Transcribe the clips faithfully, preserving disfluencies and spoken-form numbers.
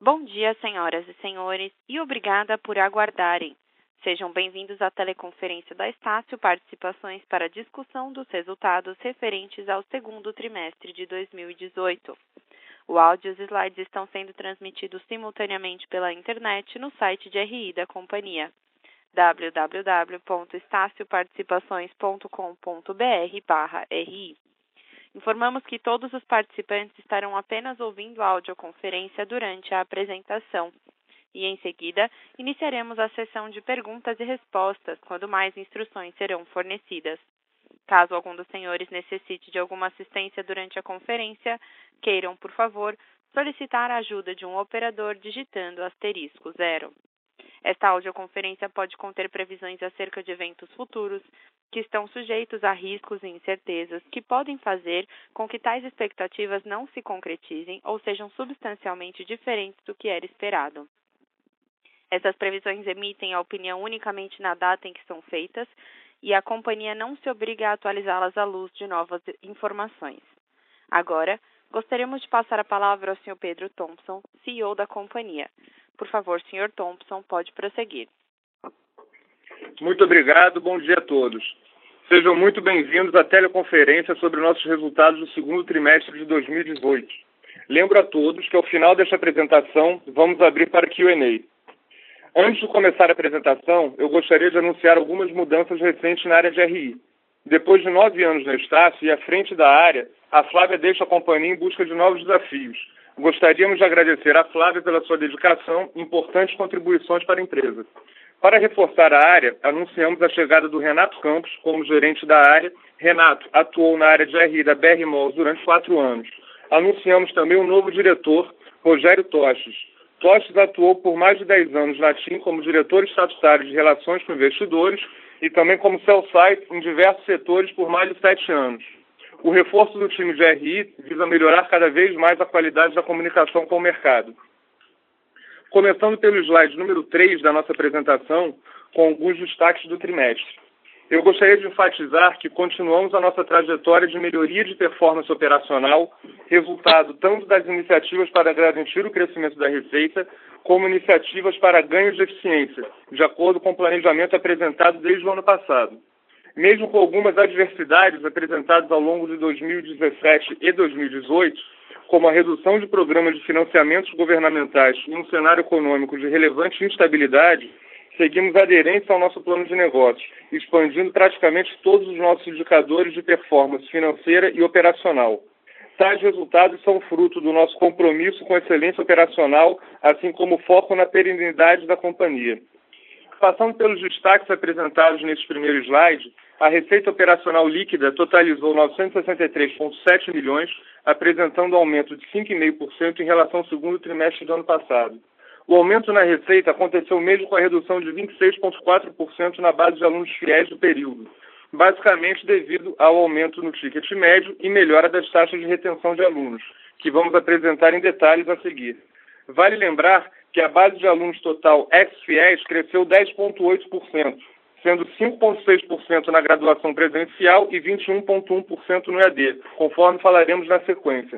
Bom dia, senhoras e senhores, e obrigada por aguardarem. Sejam bem-vindos à teleconferência da Estácio Participações para a discussão dos resultados referentes ao segundo trimestre de dois mil e dezoito. O áudio e os slides estão sendo transmitidos simultaneamente pela internet no site de R I da companhia, w w w ponto estácio participações ponto com ponto b r barra R I. Informamos que todos os participantes estarão apenas ouvindo a audioconferência durante a apresentação e, em seguida, iniciaremos a sessão de perguntas e respostas, quando mais instruções serão fornecidas. Caso algum dos senhores necessite de alguma assistência durante a conferência, queiram, por favor, solicitar a ajuda de um operador digitando asterisco zero. Esta audioconferência pode conter previsões acerca de eventos futuros que estão sujeitos a riscos e incertezas que podem fazer com que tais expectativas não se concretizem ou sejam substancialmente diferentes do que era esperado. Essas previsões emitem a opinião unicamente na data em que são feitas e a companhia não se obriga a atualizá-las à luz de novas informações. Agora, gostaríamos de passar a palavra ao senhor Pedro Thompson, C E O da companhia. Por favor, senhor Thompson, pode prosseguir. Muito obrigado, bom dia a todos. Sejam muito bem-vindos à teleconferência sobre nossos resultados do segundo trimestre de dois mil e dezoito. Lembro a todos que ao final desta apresentação vamos abrir para Q and A. Antes de começar a apresentação, eu gostaria de anunciar algumas mudanças recentes na área de R I. Depois de nove anos na Estácio e à frente da área, a Flávia deixa a companhia em busca de novos desafios. Gostaríamos de agradecer à Flávia pela sua dedicação e importantes contribuições para a empresa. Para reforçar a área, anunciamos a chegada do Renato Campos como gerente da área. Renato atuou na área de R I da B R Malls durante quatro anos. Anunciamos também o novo diretor, Rogério Toches. Toches atuou por mais de dez anos na TIM como diretor estatutário de Relações com Investidores e também como sell-side em diversos setores por mais de sete anos. O reforço do time de R I visa melhorar cada vez mais a qualidade da comunicação com o mercado. Começando pelo slide número três da nossa apresentação, com alguns destaques do trimestre. Eu gostaria de enfatizar que continuamos a nossa trajetória de melhoria de performance operacional, resultado tanto das iniciativas para garantir o crescimento da receita, como iniciativas para ganhos de eficiência, de acordo com o planejamento apresentado desde o ano passado. Mesmo com algumas adversidades apresentadas ao longo de dois mil e dezessete e dois mil e dezoito, como a redução de programas de financiamentos governamentais e um cenário econômico de relevante instabilidade, seguimos aderentes ao nosso plano de negócios, expandindo praticamente todos os nossos indicadores de performance financeira e operacional. Tais resultados são fruto do nosso compromisso com excelência operacional, assim como o foco na perenidade da companhia. Passando pelos destaques apresentados neste primeiro slide, a receita operacional líquida totalizou novecentos e sessenta e três vírgula sete milhões, apresentando um aumento de cinco vírgula cinco por cento em relação ao segundo trimestre do ano passado. O aumento na receita aconteceu mesmo com a redução de vinte e seis vírgula quatro por cento na base de alunos fiéis do período, basicamente devido ao aumento no ticket médio e melhora das taxas de retenção de alunos, que vamos apresentar em detalhes a seguir. Vale lembrar que a base de alunos total ex-fiéis cresceu dez vírgula oito por cento, sendo cinco vírgula seis por cento na graduação presencial e vinte e um vírgula um por cento no E A D, conforme falaremos na sequência.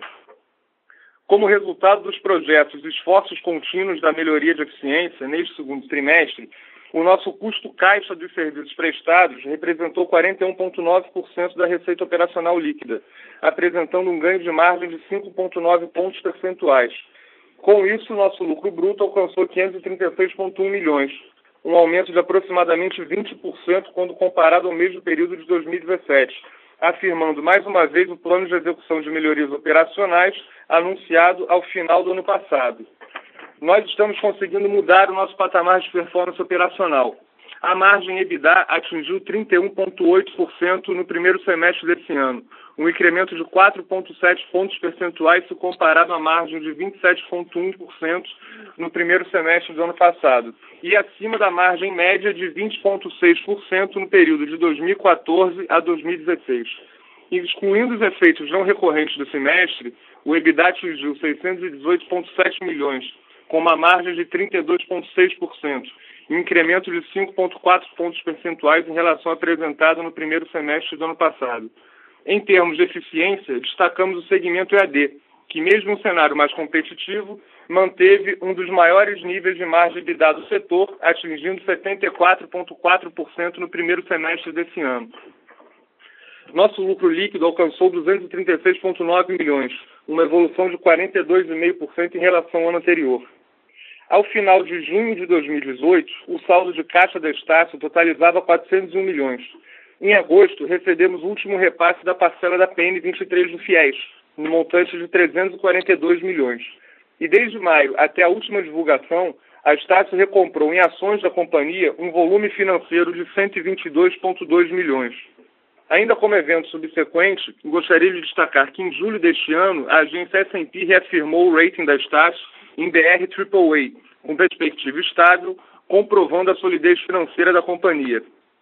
Como resultado dos projetos e esforços contínuos da melhoria de eficiência neste segundo trimestre, o nosso custo caixa dos serviços prestados representou quarenta e um vírgula nove por cento da receita operacional líquida, apresentando um ganho de margem de cinco vírgula nove pontos percentuais. Com isso, nosso lucro bruto alcançou quinhentos e trinta e seis vírgula um milhões, um aumento de aproximadamente vinte por cento quando comparado ao mesmo período de dois mil e dezessete, afirmando mais uma vez o plano de execução de melhorias operacionais anunciado ao final do ano passado. Nós estamos conseguindo mudar o nosso patamar de performance operacional. A margem EBITDA atingiu trinta e um vírgula oito por cento no primeiro semestre desse ano, um incremento de quatro vírgula sete pontos percentuais se comparado à margem de vinte e sete vírgula um por cento no primeiro semestre do ano passado, e acima da margem média de vinte vírgula seis por cento no período de dois mil e quatorze a dois mil e dezesseis. Excluindo os efeitos não recorrentes do semestre, o EBITDA atingiu seiscentos e dezoito vírgula sete milhões, com uma margem de trinta e dois vírgula seis por cento, um incremento de cinco vírgula quatro pontos percentuais em relação ao apresentado no primeiro semestre do ano passado. Em termos de eficiência, destacamos o segmento E A D, que mesmo em um cenário mais competitivo, manteve um dos maiores níveis de margem de EBITDA do setor, atingindo setenta e quatro vírgula quatro por cento no primeiro semestre desse ano. Nosso lucro líquido alcançou duzentos e trinta e seis vírgula nove milhões, uma evolução de quarenta e dois vírgula cinco por cento em relação ao ano anterior. Ao final de junho de dois mil e dezoito, o saldo de caixa da Estácio totalizava quatrocentos e um milhões. Em agosto, recebemos o último repasse da parcela da P N vinte e três do FIES, no montante de trezentos e quarenta e dois milhões. E desde maio até a última divulgação, a Estácio recomprou em ações da companhia um volume financeiro de cento e vinte e dois vírgula dois milhões. Ainda como evento subsequente, gostaria de destacar que em julho deste ano, a agência S and P reafirmou o rating da Estácio em B R triplo A, com perspectiva estável, comprovando a solidez financeira da companhia.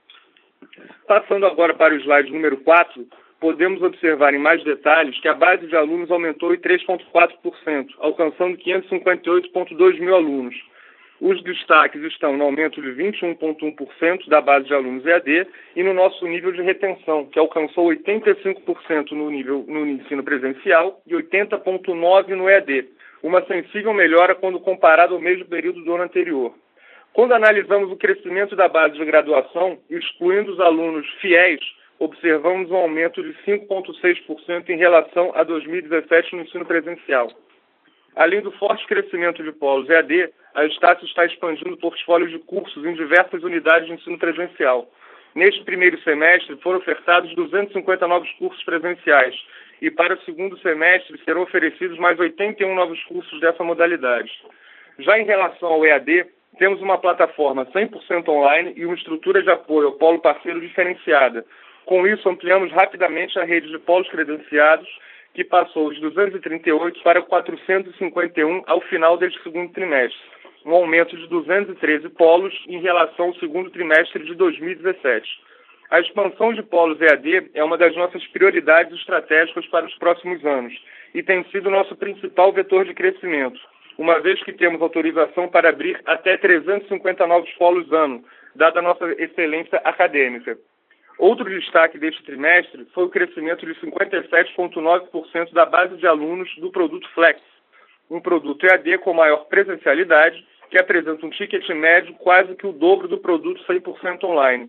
Passando agora para o slide número quatro, podemos observar em mais detalhes que a base de alunos aumentou em três vírgula quatro por cento, alcançando quinhentos e cinquenta e oito vírgula dois mil alunos. Os destaques estão no aumento de vinte e um vírgula um por cento da base de alunos E A D e no nosso nível de retenção, que alcançou oitenta e cinco por cento no nível no ensino presencial e oitenta vírgula nove por cento no E A D, uma sensível melhora quando comparado ao mesmo período do ano anterior. Quando analisamos o crescimento da base de graduação, excluindo os alunos fiéis, observamos um aumento de cinco vírgula seis por cento em relação a dois mil e dezessete no ensino presencial. Além do forte crescimento de polos E A D, a Estácio está expandindo o portfólio de cursos em diversas unidades de ensino presencial. Neste primeiro semestre, foram ofertados duzentos e cinquenta novos cursos presenciais e para o segundo semestre serão oferecidos mais oitenta e um novos cursos dessa modalidade. Já em relação ao E A D, temos uma plataforma cem por cento online e uma estrutura de apoio ao polo parceiro diferenciada. Com isso, ampliamos rapidamente a rede de polos credenciados, que passou de duzentos e trinta e oito para quatrocentos e cinquenta e um ao final deste segundo trimestre, um aumento de duzentos e treze polos em relação ao segundo trimestre de dois mil e dezessete. A expansão de polos E A D é uma das nossas prioridades estratégicas para os próximos anos e tem sido nosso principal vetor de crescimento, uma vez que temos autorização para abrir até trezentos e cinquenta novos polos ano, dada a nossa excelência acadêmica. Outro destaque deste trimestre foi o crescimento de cinquenta e sete vírgula nove por cento da base de alunos do produto Flex, um produto E A D com maior presencialidade, que apresenta um ticket médio quase que o dobro do produto cem por cento online.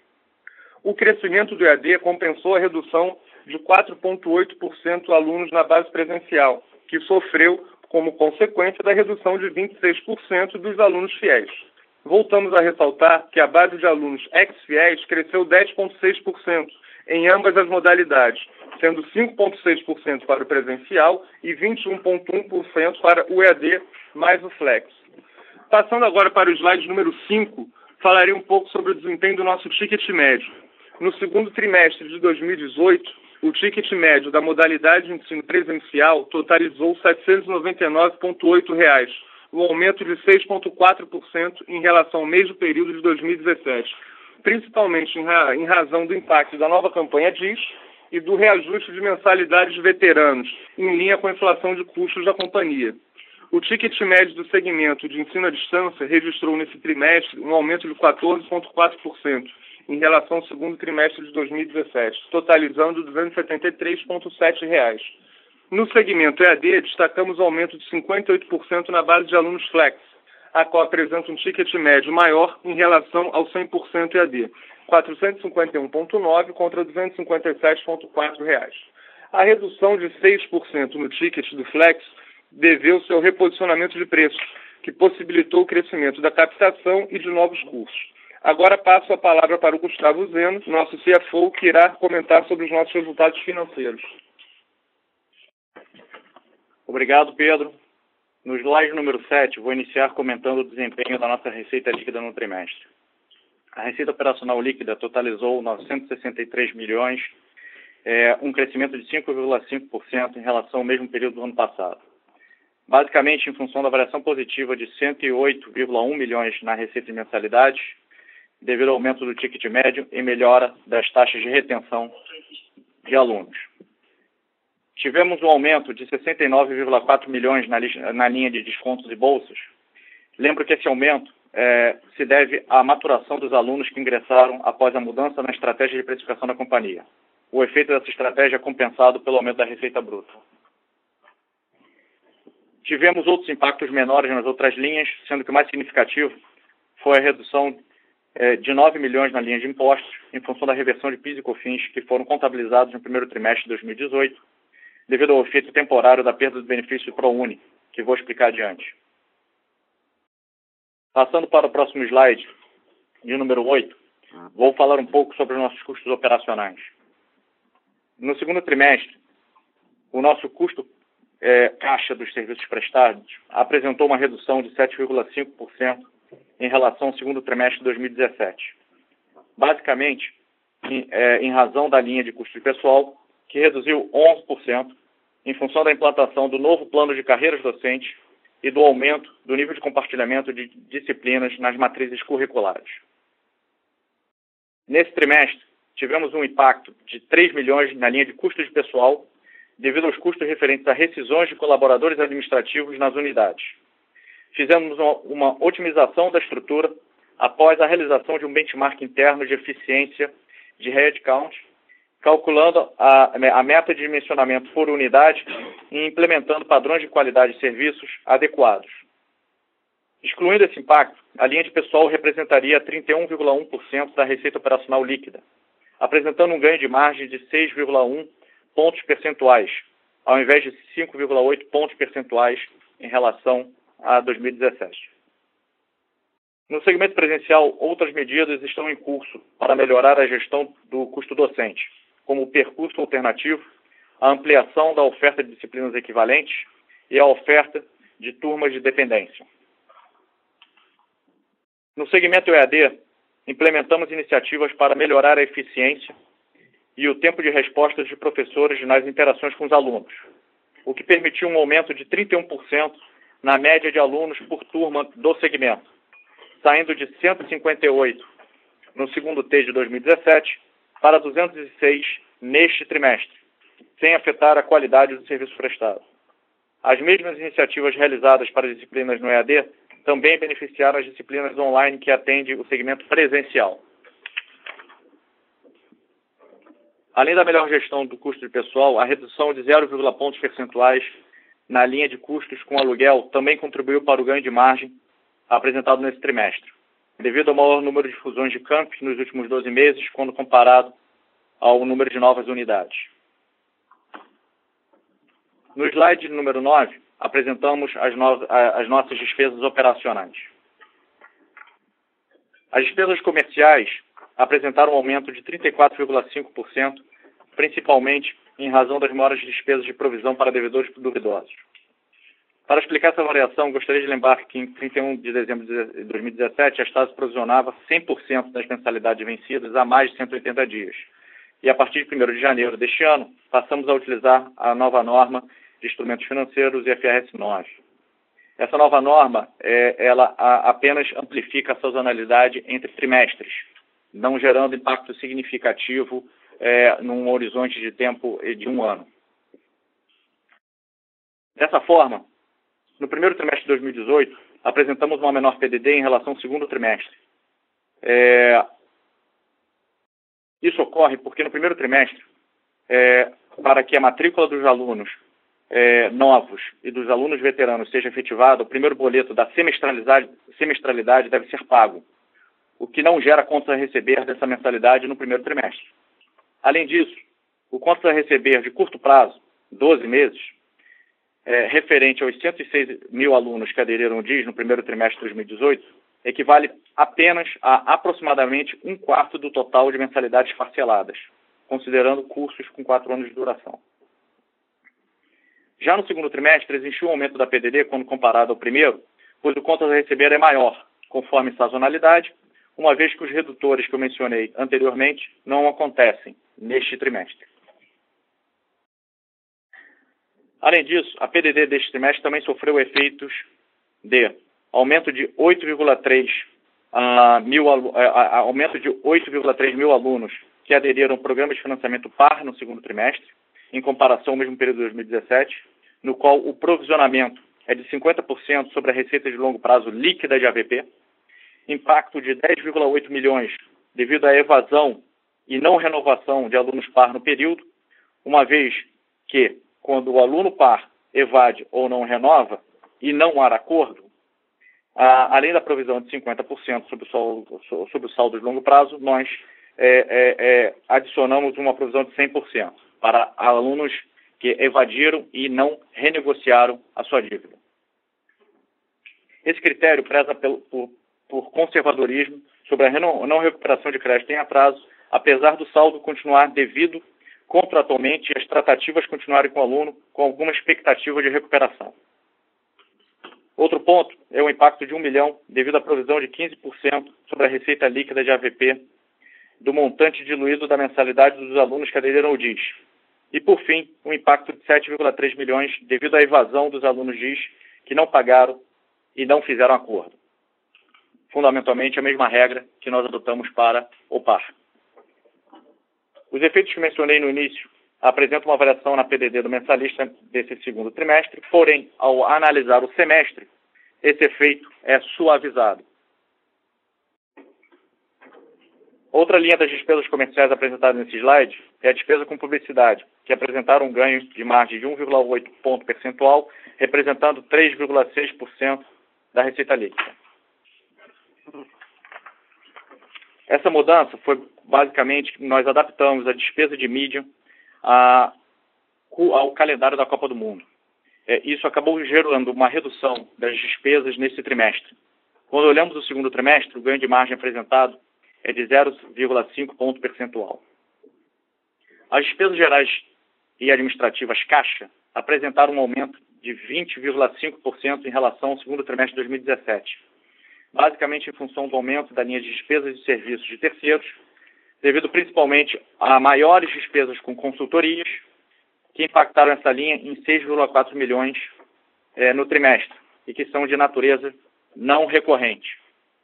O crescimento do E A D compensou a redução de quatro vírgula oito por cento alunos na base presencial, que sofreu como consequência da redução de vinte e seis por cento dos alunos fiéis. Voltamos a ressaltar que a base de alunos ex-fiéis cresceu dez vírgula seis por cento em ambas as modalidades, sendo cinco vírgula seis por cento para o presencial e vinte e um vírgula um por cento para o E A D mais o Flex. Passando agora para o slide número cinco, falarei um pouco sobre o desempenho do nosso ticket médio. No segundo trimestre de dois mil e dezoito, o ticket médio da modalidade de ensino presencial totalizou setecentos e noventa e nove vírgula oito reais, um aumento de seis vírgula quatro por cento em relação ao mesmo período de dois mil e dezessete, principalmente em, ra- em razão do impacto da nova campanha D I S e do reajuste de mensalidades de veteranos, em linha com a inflação de custos da companhia. O ticket médio do segmento de ensino à distância registrou nesse trimestre um aumento de quatorze vírgula quatro por cento em relação ao segundo trimestre de dois mil e dezessete, totalizando duzentos e setenta e três vírgula sete reais. No segmento E A D, destacamos o aumento de cinquenta e oito por cento na base de alunos Flex, a qual apresenta um ticket médio maior em relação ao cem por cento E A D, quatrocentos e cinquenta e um vírgula nove contra duzentos e cinquenta e sete vírgula quatro reais. A redução de seis por cento no ticket do Flex deveu-se ao reposicionamento de preços, que possibilitou o crescimento da captação e de novos cursos. Agora passo a palavra para o Gustavo Zeno, nosso C F O, que irá comentar sobre os nossos resultados financeiros. Obrigado, Pedro. No slide número sete, vou iniciar comentando o desempenho da nossa receita líquida no trimestre. A receita operacional líquida totalizou novecentos e sessenta e três milhões, é, um crescimento de cinco vírgula cinco por cento em relação ao mesmo período do ano passado. Basicamente, em função da variação positiva de cento e oito vírgula um milhões na receita de mensalidades, devido ao aumento do ticket médio e melhora das taxas de retenção de alunos. Tivemos um aumento de sessenta e nove vírgula quatro milhões na, li- na linha de descontos e bolsas. Lembro que esse aumento é, se deve à maturação dos alunos que ingressaram após a mudança na estratégia de precificação da companhia. O efeito dessa estratégia é compensado pelo aumento da receita bruta. Tivemos outros impactos menores nas outras linhas, sendo que o mais significativo foi a redução eh, de nove milhões na linha de impostos, em função da reversão de P I S e COFINS que foram contabilizados no primeiro trimestre de dois mil e dezoito, devido ao efeito temporário da perda do benefício do ProUni, que vou explicar adiante. Passando para o próximo slide, de número oito, vou falar um pouco sobre os nossos custos operacionais. No segundo trimestre, o nosso custo é, caixa dos serviços prestados apresentou uma redução de sete vírgula cinco por cento em relação ao segundo trimestre de dois mil e dezessete. Basicamente, em, é, em razão da linha de custo de pessoal, que reduziu onze por cento em função da implantação do novo plano de carreiras docentes e do aumento do nível de compartilhamento de disciplinas nas matrizes curriculares. Nesse trimestre, tivemos um impacto de três milhões na linha de custos de pessoal, devido aos custos referentes a rescisões de colaboradores administrativos nas unidades. Fizemos uma, uma otimização da estrutura após a realização de um benchmark interno de eficiência de headcount, calculando a, a meta de dimensionamento por unidade e implementando padrões de qualidade de serviços adequados. Excluindo esse impacto, a linha de pessoal representaria trinta e um vírgula um por cento da receita operacional líquida, apresentando um ganho de margem de seis vírgula um pontos percentuais, ao invés de cinco vírgula oito pontos percentuais em relação a dois mil e dezessete. No segmento presencial, outras medidas estão em curso para melhorar a gestão do custo docente, como o percurso alternativo, a ampliação da oferta de disciplinas equivalentes e a oferta de turmas de dependência. No segmento E A D, implementamos iniciativas para melhorar a eficiência e o tempo de resposta de professores nas interações com os alunos, o que permitiu um aumento de trinta e um por cento na média de alunos por turma do segmento, saindo de cento e cinquenta e oito no segundo T de dois mil e dezessete para duzentos e seis neste trimestre, sem afetar a qualidade do serviço prestado. As mesmas iniciativas realizadas para as disciplinas no E A D também beneficiaram as disciplinas online que atendem o segmento presencial. Além da melhor gestão do custo de pessoal, a redução de zero vírgula um pontos percentuais na linha de custos com aluguel também contribuiu para o ganho de margem apresentado nesse trimestre, devido ao maior número de fusões de campos nos últimos doze meses, quando comparado ao número de novas unidades. No slide número nove, apresentamos as, no... as nossas despesas operacionais. As despesas comerciais apresentaram um aumento de trinta e quatro vírgula cinco por cento, principalmente em razão das maiores despesas de provisão para devedores duvidosos. Para explicar essa variação, gostaria de lembrar que em trinta e um de dezembro de dois mil e dezessete, a Stasi provisionava cem por cento das mensalidades vencidas há mais de cento e oitenta dias. E a partir de primeiro de janeiro deste ano, passamos a utilizar a nova norma de instrumentos financeiros, I F R S nove. Essa nova norma, é, ela a, apenas amplifica a sazonalidade entre trimestres, não gerando impacto significativo é, num horizonte de tempo de um ano. Dessa forma, no primeiro trimestre de dois mil e dezoito, apresentamos uma menor P D D em relação ao segundo trimestre. É, isso ocorre porque no primeiro trimestre, é, para que a matrícula dos alunos é, novos e dos alunos veteranos seja efetivada, o primeiro boleto da semestralidade, semestralidade deve ser pago, o que não gera contas a receber dessa mensalidade no primeiro trimestre. Além disso, o contas a receber de curto prazo, doze meses, é, referente aos cento e seis mil alunos que aderiram ao D I S no primeiro trimestre de dois mil e dezoito, equivale apenas a aproximadamente um quarto do total de mensalidades parceladas, considerando cursos com quatro anos de duração. Já no segundo trimestre, existiu um aumento da P D D quando comparado ao primeiro, pois o contas a receber é maior, conforme sazonalidade, uma vez que os redutores que eu mencionei anteriormente não acontecem neste trimestre. Além disso, a P D D deste trimestre também sofreu efeitos de aumento de oito vírgula três uh, mil, uh, aumento de oito vírgula três mil alunos que aderiram ao programa de financiamento par no segundo trimestre, em comparação ao mesmo período de dois mil e dezessete, no qual o provisionamento é de cinquenta por cento sobre a receita de longo prazo líquida de A V P, impacto de dez vírgula oito milhões devido à evasão e não renovação de alunos par no período, uma vez que, quando o aluno par evade ou não renova, e não há acordo, a, além da provisão de cinquenta por cento sobre o, saldo, sobre o saldo de longo prazo, nós é, é, é, adicionamos uma provisão de cem por cento para alunos que evadiram e não renegociaram a sua dívida. Esse critério preza pelo, por, por conservadorismo sobre a não recuperação de crédito em atraso, apesar do saldo continuar devido contratualmente e as tratativas continuarem com o aluno com alguma expectativa de recuperação. Outro ponto é o impacto de um milhão devido à provisão de quinze por cento sobre a receita líquida de A V P do montante diluído da mensalidade dos alunos que aderiram ao D I S. E, por fim, o impacto de sete vírgula três milhões devido à evasão dos alunos D I S que não pagaram e não fizeram acordo. Fundamentalmente, a mesma regra que nós adotamos para o par. Os efeitos que mencionei no início apresentam uma variação na P D D do mensalista desse segundo trimestre, porém, ao analisar o semestre, esse efeito é suavizado. Outra linha das despesas comerciais apresentadas nesse slide é a despesa com publicidade, que apresentaram um ganho de margem de um vírgula oito ponto percentual, representando três vírgula seis por cento da receita líquida. Essa mudança foi basicamente que nós adaptamos a despesa de mídia a, ao calendário da Copa do Mundo. É, isso acabou gerando uma redução das despesas nesse trimestre. Quando olhamos o segundo trimestre, o ganho de margem apresentado é de zero vírgula cinco ponto percentual. As despesas gerais e administrativas caixa apresentaram um aumento de vinte vírgula cinco por cento em relação ao segundo trimestre de dois mil e dezessete. Basicamente em função do aumento da linha de despesas de serviços de terceiros, devido principalmente a maiores despesas com consultorias, que impactaram essa linha em seis vírgula quatro milhões eh, no trimestre, e que são de natureza não recorrente.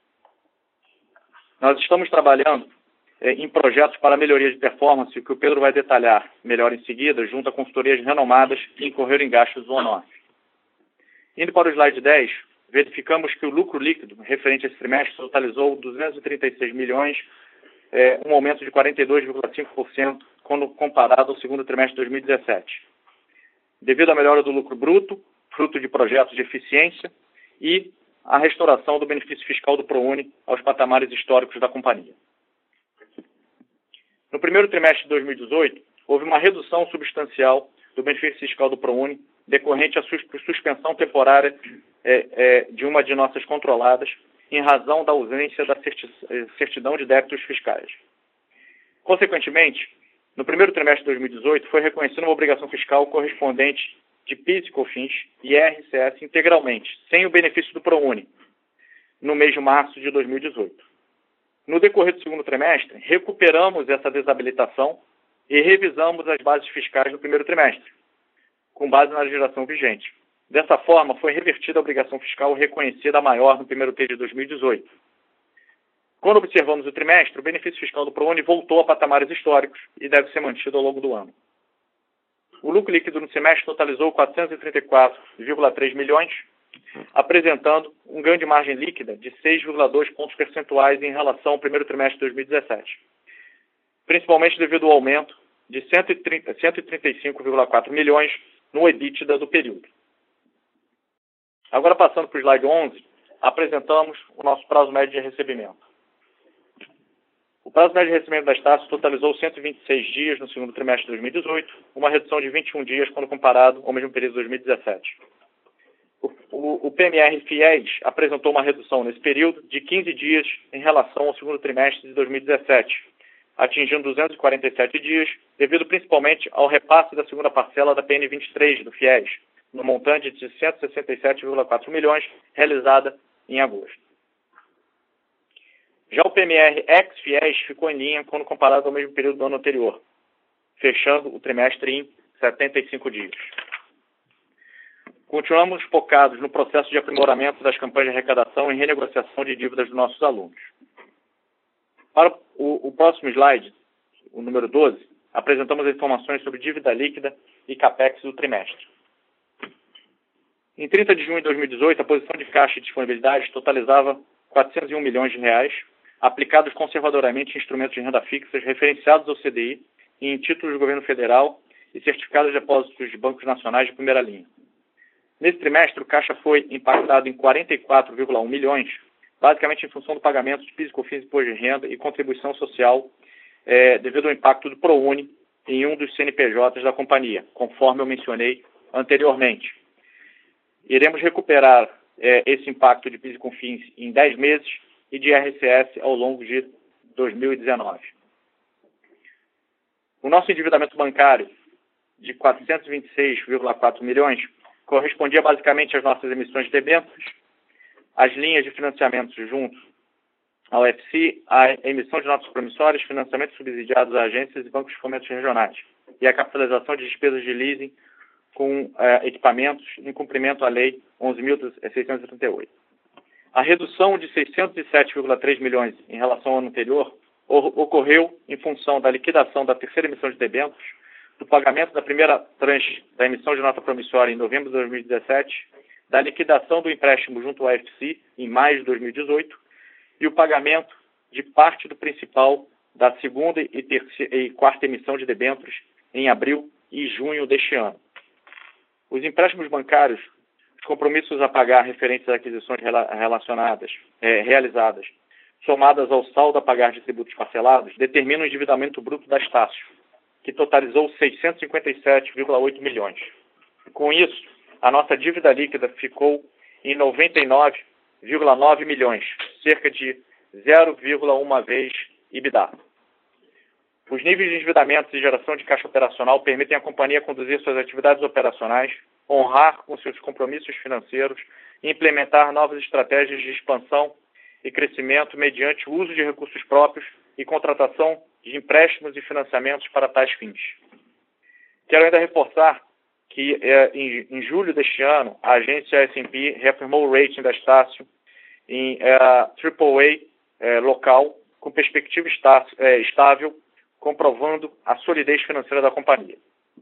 Nós estamos trabalhando eh, em projetos para melhoria de performance, que o Pedro vai detalhar melhor em seguida, junto a consultorias renomadas que incorreram em gastos one-off. Indo para o slide dez, verificamos que o lucro líquido referente a esse trimestre totalizou duzentos e trinta e seis milhões, é, um aumento de quarenta e dois vírgula cinco por cento quando comparado ao segundo trimestre de dois mil e dezessete. Devido à melhora do lucro bruto, fruto de projetos de eficiência e a restauração do benefício fiscal do ProUni aos patamares históricos da companhia. No primeiro trimestre de dois mil e dezoito, houve uma redução substancial do benefício fiscal do ProUni, decorrente à suspensão temporária é, é, de uma de nossas controladas, em razão da ausência da certidão de débitos fiscais. Consequentemente, no primeiro trimestre de dois mil e dezoito, foi reconhecida uma obrigação fiscal correspondente de PIS e COFINS e I R C S integralmente, sem o benefício do ProUni, no mês de março de dois mil e dezoito. No decorrer do segundo trimestre, recuperamos essa desabilitação e revisamos as bases fiscais no primeiro trimestre, com base na legislação vigente. Dessa forma, foi revertida a obrigação fiscal reconhecida maior no primeiro trimestre de dois mil e dezoito. Quando observamos o trimestre, o benefício fiscal do ProUni voltou a patamares históricos e deve ser mantido ao longo do ano. O lucro líquido no semestre totalizou quatrocentos e trinta e quatro vírgula três milhões, apresentando um ganho de margem líquida de seis vírgula dois pontos percentuais em relação ao primeiro trimestre de dois mil e dezessete, principalmente devido ao aumento de cento e trinta e cinco vírgula quatro milhões no EBITDA do período. Agora, passando para o slide onze, apresentamos o nosso prazo médio de recebimento. O prazo médio de recebimento das taxas totalizou cento e vinte e seis dias no segundo trimestre de dois mil e dezoito, uma redução de vinte e um dias quando comparado ao mesmo período de dois mil e dezessete. O, o, o P M R FIES apresentou uma redução nesse período de quinze dias em relação ao segundo trimestre de dois mil e dezessete, atingindo duzentos e quarenta e sete dias, devido principalmente ao repasse da segunda parcela da P N vinte e três do FIES, no montante de cento e sessenta e sete vírgula quatro milhões, realizada em agosto. Já o P M R ex-FIES ficou em linha quando comparado ao mesmo período do ano anterior, fechando o trimestre em setenta e cinco dias. Continuamos focados no processo de aprimoramento das campanhas de arrecadação e renegociação de dívidas dos nossos alunos. Para o, o próximo slide, o número doze, apresentamos as informações sobre dívida líquida e CAPEX do trimestre. Em trinta de junho de dois mil e dezoito, a posição de caixa e disponibilidade totalizava quatrocentos e um milhões de reais, aplicados conservadoramente em instrumentos de renda fixa referenciados ao C D I e em títulos do governo federal e certificados de depósitos de bancos nacionais de primeira linha. Nesse trimestre, o caixa foi impactado em quarenta e quatro vírgula um milhões, basicamente em função do pagamento de P I S e COFINS, imposto de renda e contribuição social, é, devido ao impacto do ProUni em um dos C N P Js da companhia, conforme eu mencionei anteriormente. Iremos recuperar é, esse impacto de P I S e COFINS em dez meses e de I R C S ao longo de dois mil e dezenove. O nosso endividamento bancário de quatrocentos e vinte e seis vírgula quatro milhões correspondia basicamente às nossas emissões de debêntures, as linhas de financiamento junto ao F C, a emissão de notas promissórias, financiamentos subsidiados a agências e bancos de fomento regionais e a capitalização de despesas de leasing com eh, equipamentos em cumprimento à Lei onze mil seiscentos e trinta e oito. A redução de seiscentos e sete vírgula três milhões em relação ao ano anterior ocorreu em função da liquidação da terceira emissão de debêntures, do pagamento da primeira tranche da emissão de nota promissória em novembro de dois mil e dezessete, da liquidação do empréstimo junto ao F C em maio de dois mil e dezoito e o pagamento de parte do principal da segunda e, terceira, e quarta emissão de debêntures em abril e junho deste ano. Os empréstimos bancários, os compromissos a pagar referentes às aquisições relacionadas, é, realizadas, somadas ao saldo a pagar de tributos parcelados, determinam o endividamento bruto da Estácio, que totalizou seiscentos e cinquenta e sete vírgula oito milhões. Com isso, a nossa dívida líquida ficou em noventa e nove vírgula nove milhões, cerca de zero vírgula uma vez EBITDA. Os níveis de endividamento e geração de caixa operacional permitem à companhia conduzir suas atividades operacionais, honrar com seus compromissos financeiros e implementar novas estratégias de expansão e crescimento mediante o uso de recursos próprios e contratação de empréstimos e financiamentos para tais fins. Quero ainda reforçar que eh, em, em julho deste ano, a agência S and P reafirmou o rating da Estácio em eh, triplo A eh, local, com perspectiva estácio, eh, estável, comprovando a solidez financeira da companhia.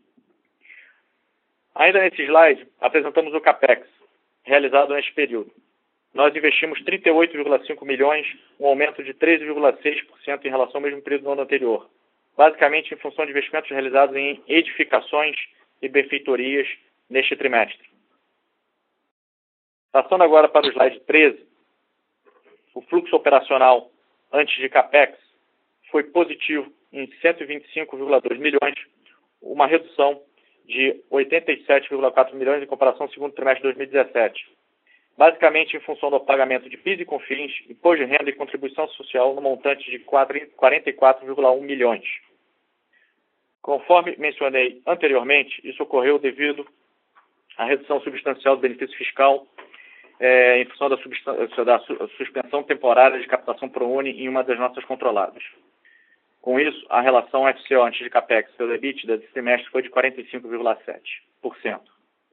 Ainda nesse slide, apresentamos o CAPEX, realizado neste período. Nós investimos trinta e oito vírgula cinco milhões, um aumento de treze vírgula seis por cento em relação ao mesmo período do ano anterior, basicamente em função de investimentos realizados em edificações e benfeitorias neste trimestre. Passando agora para o slide treze, o fluxo operacional antes de CAPEX foi positivo em cento e vinte e cinco vírgula dois milhões, uma redução de oitenta e sete vírgula quatro milhões em comparação ao segundo trimestre de dois mil e dezessete, basicamente em função do pagamento de P I S e COFINS, imposto de renda e contribuição social no montante de quarenta e quatro vírgula um milhões. Conforme mencionei anteriormente, isso ocorreu devido à redução substancial do benefício fiscal é, em função da, da suspensão temporária de captação ProUni em uma das nossas controladas. Com isso, a relação F C O antes de CAPEX pelo EBITDA desse trimestre foi de quarenta e cinco vírgula sete por cento.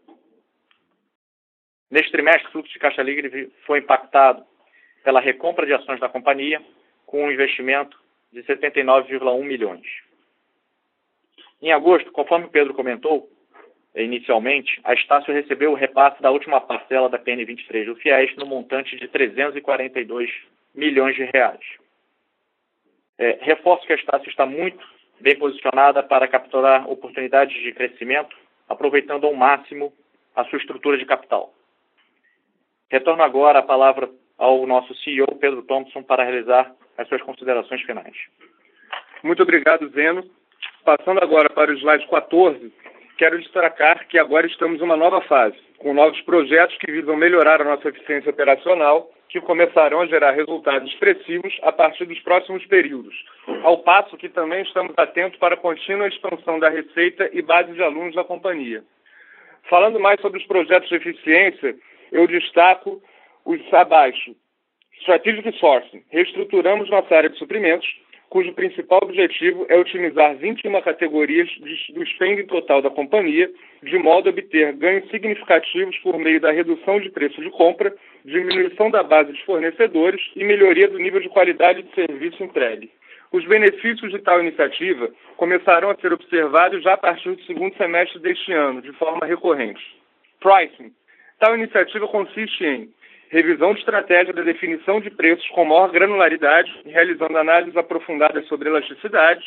Neste trimestre, o fluxo de caixa livre foi impactado pela recompra de ações da companhia, com um investimento de setenta e nove vírgula um milhões. Em agosto, conforme o Pedro comentou, inicialmente, a Estácio recebeu o repasse da última parcela da P N vinte e três do FIES no montante de trezentos e quarenta e dois milhões de reais. É, reforço que a Estácio está muito bem posicionada para capturar oportunidades de crescimento, aproveitando ao máximo a sua estrutura de capital. Retorno agora a palavra ao nosso C E O, Pedro Thompson, para realizar as suas considerações finais. Muito obrigado, Zeno. Passando agora para o slide quatorze, quero destacar que agora estamos em uma nova fase, com novos projetos que visam melhorar a nossa eficiência operacional, que começarão a gerar resultados expressivos a partir dos próximos períodos, ao passo que também estamos atentos para a contínua expansão da receita e base de alunos da companhia. Falando mais sobre os projetos de eficiência, eu destaco os abaixo. Strategic Sourcing. Reestruturamos nossa área de suprimentos, cujo principal objetivo é otimizar vinte e uma categorias de, do spending total da companhia, de modo a obter ganhos significativos por meio da redução de preço de compra, diminuição da base de fornecedores e melhoria do nível de qualidade de serviço entregue. Os benefícios de tal iniciativa começarão a ser observados já a partir do segundo semestre deste ano, de forma recorrente. Pricing. Tal iniciativa consiste em revisão de estratégia da definição de preços com maior granularidade, realizando análises aprofundadas sobre elasticidades,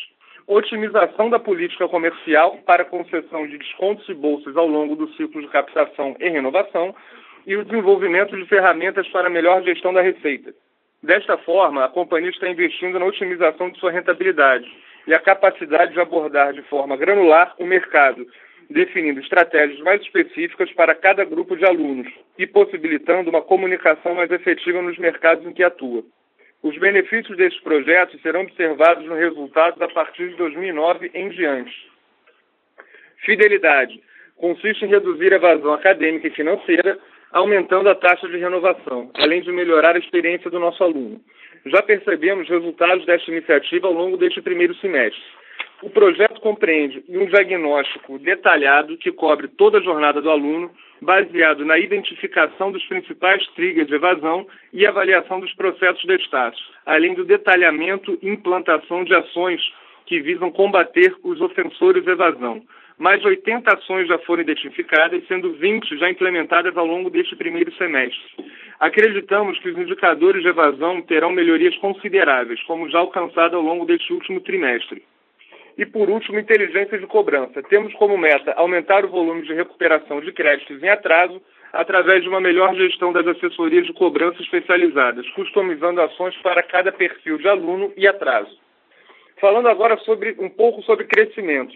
otimização da política comercial para concessão de descontos e bolsas ao longo do ciclo de captação e renovação e o desenvolvimento de ferramentas para melhor gestão da receita. Desta forma, a companhia está investindo na otimização de sua rentabilidade e a capacidade de abordar de forma granular o mercado, definindo estratégias mais específicas para cada grupo de alunos e possibilitando uma comunicação mais efetiva nos mercados em que atua. Os benefícios desses projetos serão observados nos resultados a partir de dois mil e nove em diante. Fidelidade consiste em reduzir a evasão acadêmica e financeira, aumentando a taxa de renovação, além de melhorar a experiência do nosso aluno. Já percebemos resultados desta iniciativa ao longo deste primeiro semestre. O projeto compreende um diagnóstico detalhado que cobre toda a jornada do aluno, baseado na identificação dos principais triggers de evasão e avaliação dos processos de Estácio, além do detalhamento e implantação de ações que visam combater os ofensores de evasão. Mais de oitenta ações já foram identificadas, sendo vinte já implementadas ao longo deste primeiro semestre. Acreditamos que os indicadores de evasão terão melhorias consideráveis, como já alcançado ao longo deste último trimestre. E, por último, inteligência de cobrança. Temos como meta aumentar o volume de recuperação de créditos em atraso através de uma melhor gestão das assessorias de cobrança especializadas, customizando ações para cada perfil de aluno e atraso. Falando agora sobre, um pouco sobre crescimento.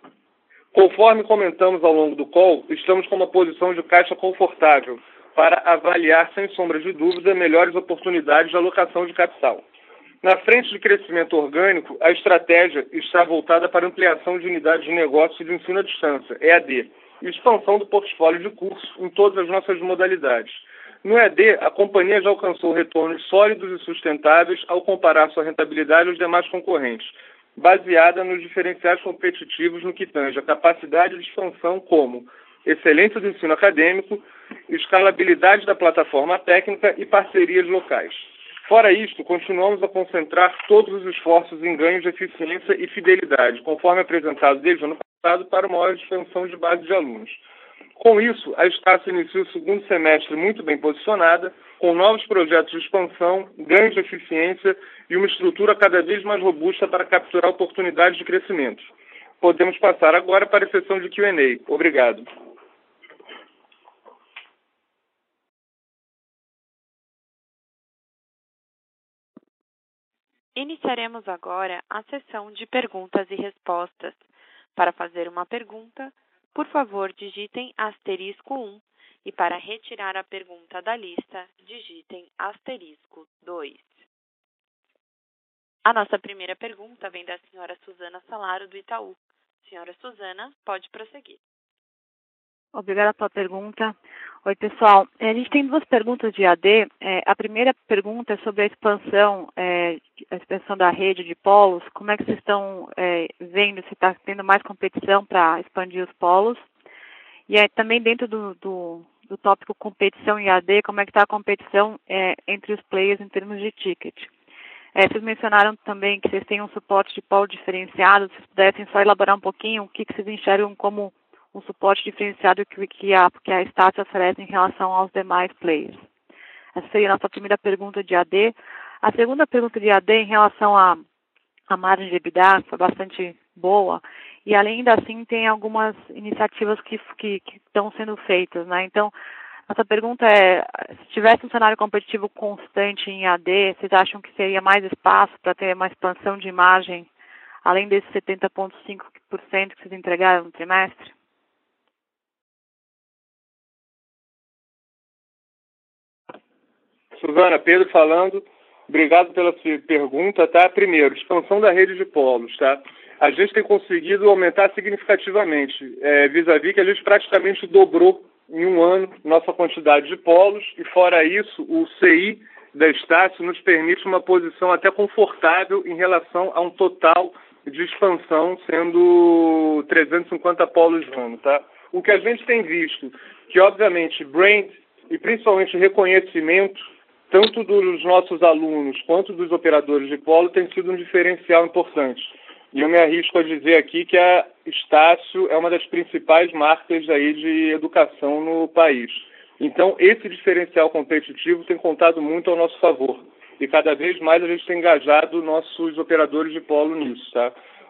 Conforme comentamos ao longo do call, estamos com uma posição de caixa confortável para avaliar, sem sombra de dúvida, melhores oportunidades de alocação de capital. Na frente de crescimento orgânico, a estratégia está voltada para ampliação de unidades de negócio de ensino à distância, E A D, e expansão do portfólio de curso em todas as nossas modalidades. No E A D, a companhia já alcançou retornos sólidos e sustentáveis ao comparar sua rentabilidade aos demais concorrentes, baseada nos diferenciais competitivos no que tange a capacidade de expansão como excelência do ensino acadêmico, escalabilidade da plataforma técnica e parcerias locais. Fora isto, continuamos a concentrar todos os esforços em ganhos de eficiência e fidelidade, conforme apresentado desde o ano passado, para uma maior expansão de base de alunos. Com isso, a Estácio inicia o segundo semestre muito bem posicionada, com novos projetos de expansão, ganhos de eficiência e uma estrutura cada vez mais robusta para capturar oportunidades de crescimento. Podemos passar agora para a sessão de Q and A. Obrigado. Iniciaremos agora a sessão de perguntas e respostas. Para fazer uma pergunta, por favor, digitem asterisco um e para retirar a pergunta da lista, digitem asterisco dois. A nossa primeira pergunta vem da senhora Suzana Salaro, do Itaú. Senhora Suzana, pode prosseguir. Obrigada pela pergunta. Oi, pessoal. A gente tem duas perguntas de A D. É, a primeira pergunta é sobre a expansão, é, a expansão da rede de polos. Como é que vocês estão é, vendo se está tendo mais competição para expandir os polos? E é, também dentro do, do, do tópico competição em A D, como é que está a competição é, entre os players em termos de ticket? É, vocês mencionaram também que vocês têm um suporte de polo diferenciado. Se vocês pudessem só elaborar um pouquinho o que, que vocês enxergam como um suporte diferenciado que, que, a, que a Estácio oferece em relação aos demais players. Essa seria a nossa primeira pergunta de A D. A segunda pergunta de A D em relação à, à margem de EBITDA, que foi bastante boa, e além assim tem algumas iniciativas que, que, que estão sendo feitas, né? Então, nossa pergunta é, se tivesse um cenário competitivo constante em A D, vocês acham que seria mais espaço para ter uma expansão de margem, além desses setenta vírgula cinco por cento que vocês entregaram no trimestre? Suzana, Pedro falando, obrigado pela sua pergunta, tá? Primeiro, expansão da rede de polos, tá? A gente tem conseguido aumentar significativamente, é, vis-à-vis que a gente praticamente dobrou em um ano nossa quantidade de polos e, fora isso, o C I da Estácio nos permite uma posição até confortável em relação a um total de expansão, sendo trezentos e cinquenta polos no ano, tá? O que a gente tem visto, que obviamente brand e principalmente reconhecimento, tanto dos nossos alunos quanto dos operadores de polo, tem sido um diferencial importante. E eu me arrisco a dizer aqui que a Estácio é uma das principais marcas aí de educação no país. Então, esse diferencial competitivo tem contado muito ao nosso favor. E cada vez mais a gente tem engajado nossos operadores de polo nisso, tá?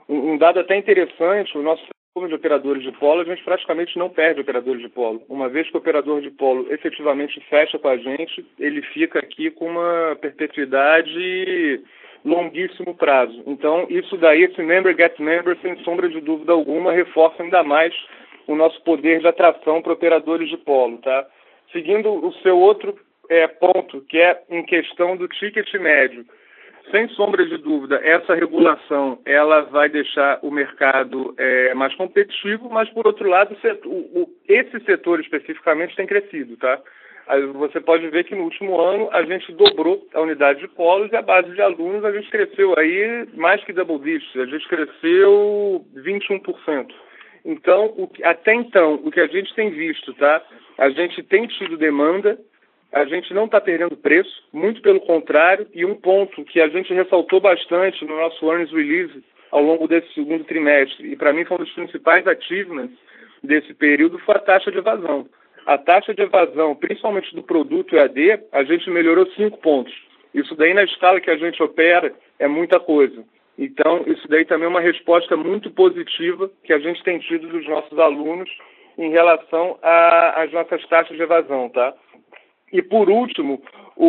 Um, um dado até interessante, o nosso número de operadores de polo, a gente praticamente não perde operadores de polo. Uma vez que o operador de polo efetivamente fecha com a gente, ele fica aqui com uma perpetuidade longuíssimo prazo. Então, isso daí, esse member get member, sem sombra de dúvida alguma, reforça ainda mais o nosso poder de atração para operadores de polo, tá? Seguindo o seu outro é, ponto, que é em questão do ticket médio. Sem sombra de dúvida, essa regulação ela vai deixar o mercado é, mais competitivo, mas, por outro lado, o, o, esse setor especificamente tem crescido, tá? Aí você pode ver que no último ano a gente dobrou a unidade de polos e a base de alunos a gente cresceu aí mais que double digits, a gente cresceu vinte e um por cento. Então, o que, até então, o que a gente tem visto, tá? A gente tem tido demanda, a gente não está perdendo preço, muito pelo contrário, e um ponto que a gente ressaltou bastante no nosso earnings release ao longo desse segundo trimestre, e para mim foi um dos principais achievements desse período, foi a taxa de evasão. A taxa de evasão, principalmente do produto E A D, a gente melhorou cinco pontos. Isso daí, na escala que a gente opera, é muita coisa. Então, isso daí também é uma resposta muito positiva que a gente tem tido dos nossos alunos em relação às nossas taxas de evasão, tá? E, por último,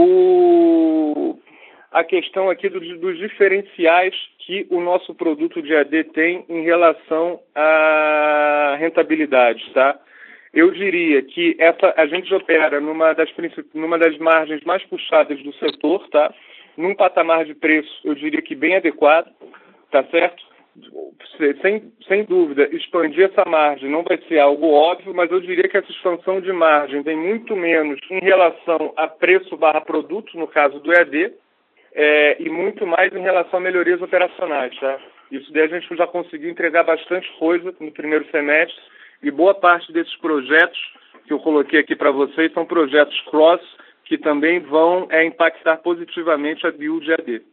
o... a questão aqui do, dos diferenciais que o nosso produto de E A D tem em relação à rentabilidade, tá? Eu diria que essa, a gente opera numa das, numa das margens mais puxadas do setor, tá? Num patamar de preço, eu diria que bem adequado, tá certo? Sem, sem dúvida, expandir essa margem não vai ser algo óbvio, mas eu diria que essa expansão de margem vem muito menos em relação a preço barra produto, no caso do E A D, é, e muito mais em relação a melhorias operacionais, tá? Isso daí a gente já conseguiu entregar bastante coisa no primeiro semestre, e boa parte desses projetos que eu coloquei aqui para vocês são projetos cross que também vão é, impactar positivamente a build E A D.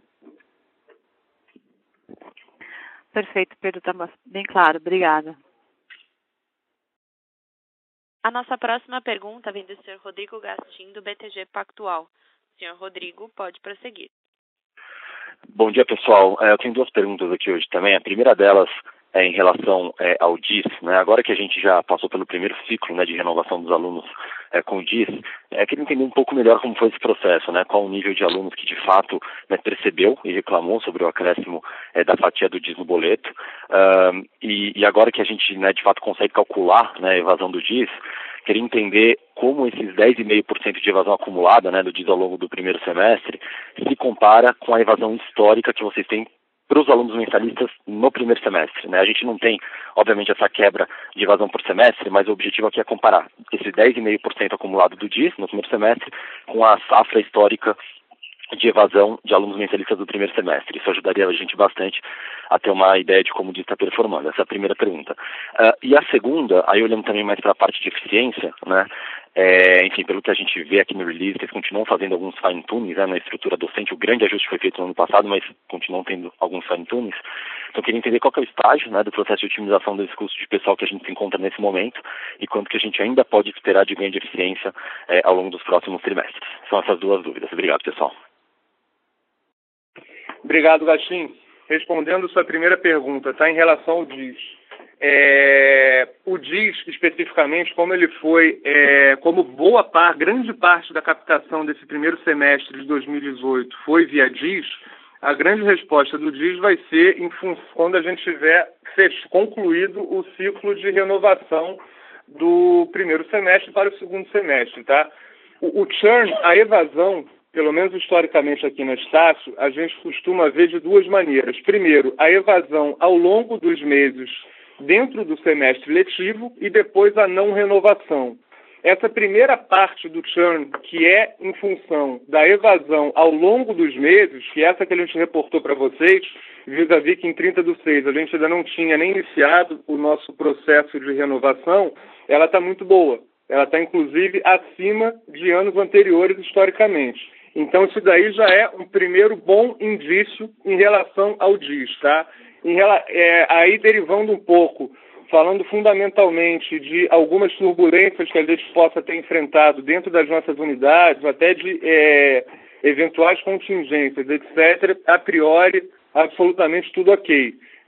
Perfeito, Pedro, está bem claro. Obrigada. A nossa próxima pergunta vem do senhor Rodrigo Gastim, do B T G Pactual. senhor Rodrigo, pode prosseguir. Bom dia, pessoal. Eu tenho duas perguntas aqui hoje também. A primeira delas é em relação é, ao D I S, né? Agora que a gente já passou pelo primeiro ciclo, né, de renovação dos alunos é, com o D I S, é, queria entender um pouco melhor como foi esse processo, né? Qual o nível de alunos que de fato, né, percebeu e reclamou sobre o acréscimo é, da fatia do D I S no boleto, uh, e, e agora que a gente, né, de fato consegue calcular, né, a evasão do D I S, queria entender como esses dez vírgula cinco por cento de evasão acumulada, né, do D I S ao longo do primeiro semestre se compara com a evasão histórica que vocês têm para os alunos mensalistas no primeiro semestre, né? A gente não tem, obviamente, essa quebra de evasão por semestre, mas o objetivo aqui é comparar esse dez vírgula cinco por cento acumulado do D I S no primeiro semestre com a safra histórica de evasão de alunos mensalistas do primeiro semestre. Isso ajudaria a gente bastante a ter uma ideia de como o D I S está performando. Essa é a primeira pergunta. Uh, e a segunda, aí olhando também mais para a parte de eficiência, né? É, enfim, pelo que a gente vê aqui no release, eles continuam fazendo alguns fine-tunings, né, na estrutura docente. O grande ajuste foi feito no ano passado, mas continuam tendo alguns fine-tunings. Então, eu queria entender qual que é o estágio, né, do processo de otimização desse custo de pessoal que a gente se encontra nesse momento e quanto que a gente ainda pode esperar de ganho de eficiência é, ao longo dos próximos trimestres. São essas duas dúvidas. Obrigado, pessoal. Obrigado, Gastim. Respondendo sua primeira pergunta, tá, em relação ao D I S. É, o D I S, especificamente, como ele foi, é, como boa parte, grande parte da captação desse primeiro semestre de dois mil e dezoito foi via D I S, a grande resposta do D I S vai ser em função, quando a gente tiver concluído o ciclo de renovação do primeiro semestre para o segundo semestre, tá? O, o churn, a evasão, pelo menos historicamente aqui na Estácio, a gente costuma ver de duas maneiras. Primeiro, a evasão ao longo dos meses dentro do semestre letivo e depois a não renovação. Essa primeira parte do churn, que é em função da evasão ao longo dos meses, que é essa que a gente reportou para vocês, vis-à-vis que em trinta do seis a gente ainda não tinha nem iniciado o nosso processo de renovação, ela está muito boa. Ela está, inclusive, acima de anos anteriores historicamente. Então, isso daí já é um primeiro bom indício em relação ao D I S, tá? Em, é, aí, derivando um pouco, falando fundamentalmente de algumas turbulências que a gente possa ter enfrentado dentro das nossas unidades, até de é, eventuais contingências, etcétera, a priori, absolutamente tudo ok.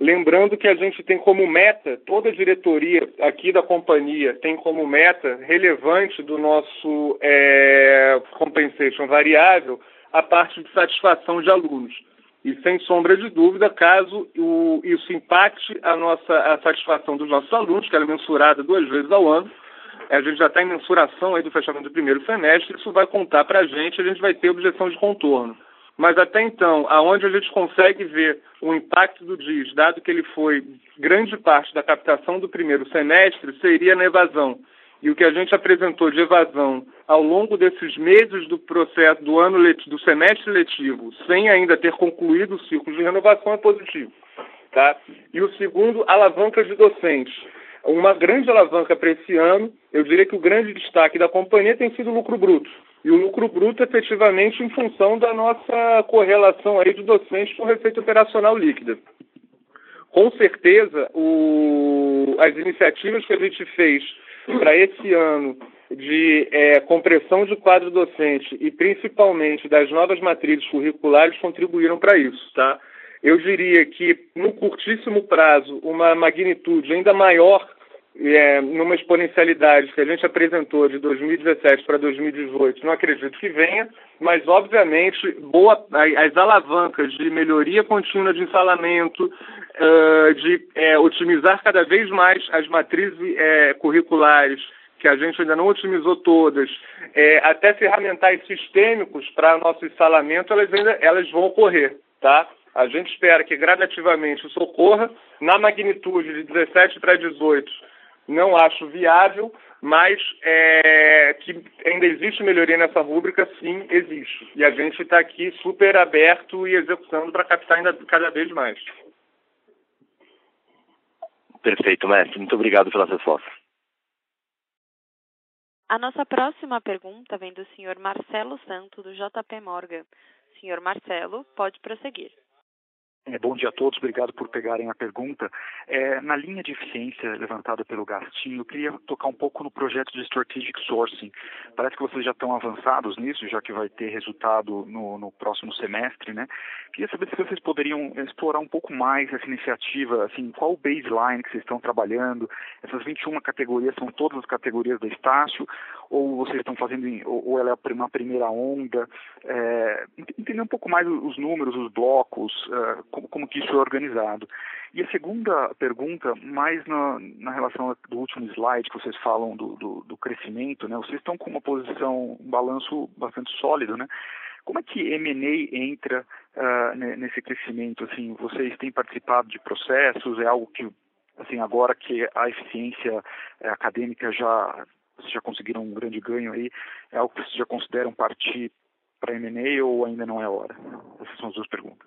Lembrando que a gente tem como meta, toda a diretoria aqui da companhia tem como meta relevante do nosso é, compensation variável a parte de satisfação de alunos. E sem sombra de dúvida, caso o, isso impacte a nossa a satisfação dos nossos alunos, que ela é mensurada duas vezes ao ano, a gente já está em mensuração aí do fechamento do primeiro semestre, isso vai contar para a gente, a gente vai ter objeção de contorno. Mas até então, aonde a gente consegue ver o impacto do D I S, dado que ele foi grande parte da captação do primeiro semestre, seria na evasão. E o que a gente apresentou de evasão ao longo desses meses do processo do ano letivo, do semestre letivo, sem ainda ter concluído o ciclo de renovação, é positivo. Tá? E o segundo, alavanca de docentes. Uma grande alavanca para esse ano, eu diria que o grande destaque da companhia tem sido o lucro bruto. E o lucro bruto, efetivamente, em função da nossa correlação aí de docentes com receita operacional líquida. Com certeza, o... as iniciativas que a gente fez para esse ano de é, compressão de quadro docente e, principalmente, das novas matrizes curriculares contribuíram para isso, tá? Eu diria que, no curtíssimo prazo, uma magnitude ainda maior, é, numa exponencialidade que a gente apresentou de dois mil e dezessete para dois mil e dezoito, não acredito que venha, mas, obviamente, boa, as alavancas de melhoria contínua de ensalamento, uh, de é, otimizar cada vez mais as matrizes é, curriculares, que a gente ainda não otimizou todas, é, até ferramentais sistêmicos para nosso ensalamento, elas, ainda, elas vão ocorrer, tá? A gente espera que gradativamente isso ocorra. Na magnitude de dezessete para dezoito, não acho viável, mas é, que ainda existe melhoria nessa rúbrica, sim, existe. E a gente está aqui super aberto e executando para captar ainda cada vez mais. Perfeito, mestre. Muito obrigado pela resposta. A nossa próxima pergunta vem do senhor Marcelo Santos, do J P Morgan. Senhor Marcelo, pode prosseguir. É, bom dia a todos, obrigado por pegarem a pergunta. É, na linha de eficiência levantada pelo Gastinho, eu queria tocar um pouco no projeto de Strategic Sourcing. Parece que vocês já estão avançados nisso, já que vai ter resultado no, no próximo semestre, né? Queria saber se vocês poderiam explorar um pouco mais essa iniciativa, assim, qual o baseline que vocês estão trabalhando? Essas vinte e uma categorias são todas as categorias da Estácio, ou vocês estão fazendo, ou, ou ela é uma primeira onda? É, entender um pouco mais os números, os blocos, uh, como, como que isso é organizado. E a segunda pergunta, mais na, na relação do último slide, que vocês falam do, do, do crescimento, né? Vocês estão com uma posição, um balanço bastante sólido, né? Como é que M and A entra uh, nesse crescimento? Assim, vocês têm participado de processos? É algo que, assim, agora que a eficiência acadêmica já, vocês já conseguiram um grande ganho aí, é algo que vocês já consideram partir para M and A ou ainda não é hora? Essas são as duas perguntas.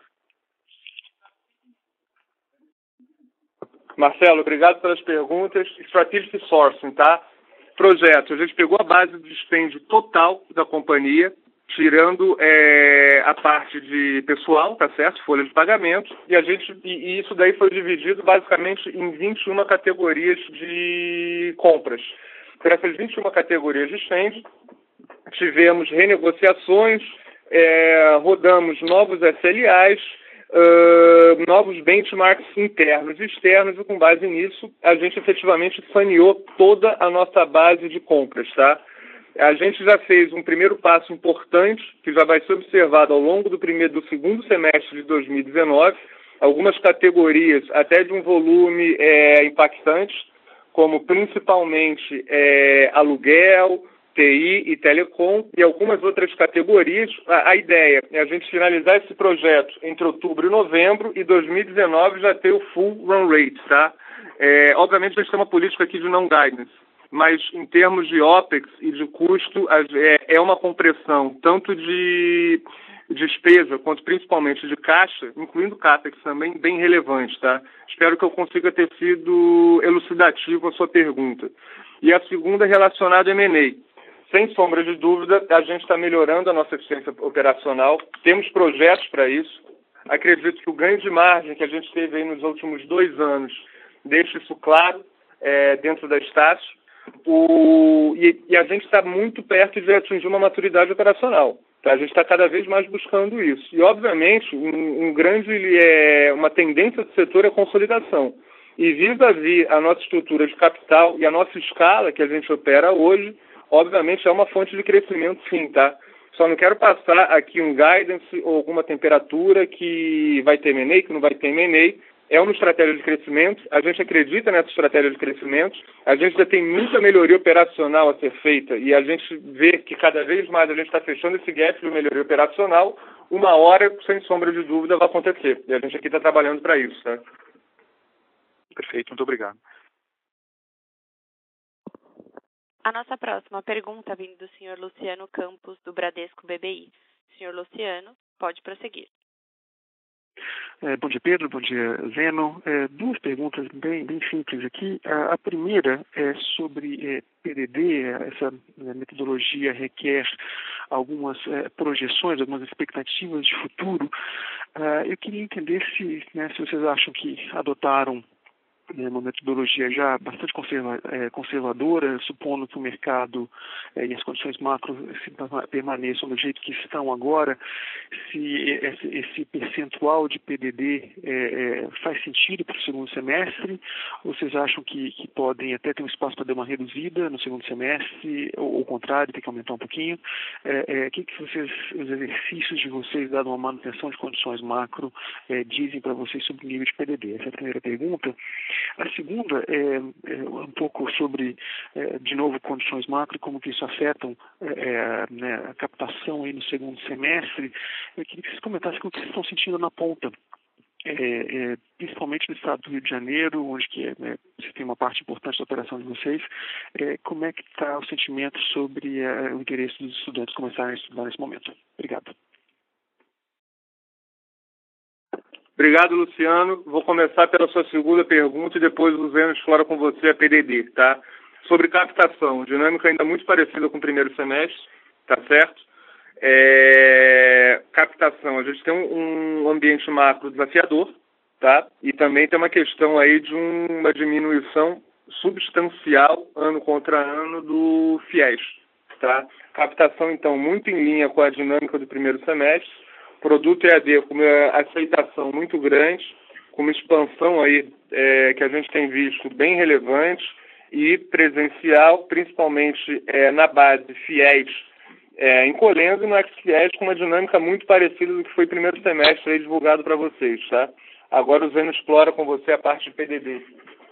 Marcelo, obrigado pelas perguntas. Strategic Sourcing, tá? Projeto, a gente pegou a base do dispêndio total da companhia, tirando é, a parte de pessoal, tá certo? Folha de pagamento, e, a gente, e, e isso daí foi dividido basicamente em vinte e uma categorias de compras. Por essas vinte e uma categorias de dispêndio, tivemos renegociações, é, rodamos novos S L As, uh, novos benchmarks internos e externos, e com base nisso, a gente efetivamente saneou toda a nossa base de compras, tá? A gente já fez um primeiro passo importante, que já vai ser observado ao longo do primeiro, do segundo semestre de dois mil e dezenove, algumas categorias até de um volume é, impactante, como principalmente é, aluguel, T I e telecom, e algumas outras categorias. A, a ideia é a gente finalizar esse projeto entre outubro e novembro, e dois mil e dezenove já ter o full run rate, tá? É, obviamente a gente tem uma política aqui de não guidance, mas em termos de OPEX e de custo, é uma compressão tanto de despesa quanto principalmente de caixa, incluindo CAPEX também, bem relevante, tá? Espero que eu consiga ter sido elucidativo a sua pergunta. E a segunda relacionada a M and A. Sem sombra de dúvida, a gente está melhorando a nossa eficiência operacional, temos projetos para isso. Acredito que o ganho de margem que a gente teve aí nos últimos dois anos deixa isso claro é, dentro da Estácio. O, e, e a gente está muito perto de atingir uma maturidade operacional. Tá? A gente está cada vez mais buscando isso. E, obviamente, um, um grande, ele é, uma tendência do setor é a consolidação. E vis-à-vis a nossa estrutura de capital e a nossa escala que a gente opera hoje, obviamente é uma fonte de crescimento, sim, tá? Só não quero passar aqui um guidance ou alguma temperatura que vai ter M and A, que não vai ter M and A. É uma estratégia de crescimento, a gente acredita nessa estratégia de crescimento, a gente já tem muita melhoria operacional a ser feita e a gente vê que cada vez mais a gente está fechando esse gap de melhoria operacional, uma hora, sem sombra de dúvida, vai acontecer. E a gente aqui está trabalhando para isso, tá? Perfeito, muito obrigado. A nossa próxima pergunta vem do senhor Luciano Campos, do Bradesco B B I. Senhor Luciano, pode prosseguir. É, bom dia, Pedro. Bom dia, Zeno. É, duas perguntas bem, bem simples aqui. A, a primeira é sobre é, P D D. Essa né, metodologia requer algumas é, projeções, algumas expectativas de futuro. Uh, eu queria entender se, né, se vocês acham que adotaram né, uma metodologia já bastante conserva, é, conservadora, supondo que o mercado é, e as condições macro se permaneçam do jeito que estão agora, se esse, esse percentual de P D D é, é, faz sentido para o segundo semestre, ou vocês acham que, que podem até ter um espaço para dar uma reduzida no segundo semestre, ou ao contrário, tem que aumentar um pouquinho? É, é, o que, que vocês, os exercícios de vocês, dado uma manutenção de condições macro, é, dizem para vocês sobre o nível de P D D? Essa é a primeira pergunta. A segunda é, é um pouco sobre, é, de novo, condições macro, como que isso afetam é, né, a captação aí no segundo semestre. Eu queria que vocês comentassem como que vocês estão sentindo na ponta, é, é, principalmente no estado do Rio de Janeiro, onde que é, né, você tem uma parte importante da operação de vocês. É, como é que está o sentimento sobre é, o interesse dos estudantes começarem a estudar nesse momento? Obrigado. Obrigado, Luciano. Vou começar pela sua segunda pergunta e depois o Zeno explora com você a P D D, tá? Sobre captação, dinâmica ainda muito parecida com o primeiro semestre, tá certo? É... Captação, a gente tem um ambiente macro desafiador, tá? E também tem uma questão aí de um, uma diminuição substancial, ano contra ano, do FIES, tá? Captação, então, muito em linha com a dinâmica do primeiro semestre. Produto E A D com uma aceitação muito grande, com uma expansão aí é, que a gente tem visto bem relevante e presencial, principalmente é, na base FIES é, encolhendo e no ex-FIES com uma dinâmica muito parecida do que foi o primeiro semestre aí divulgado para vocês, tá? Agora o Zeno explora com você a parte de P D D.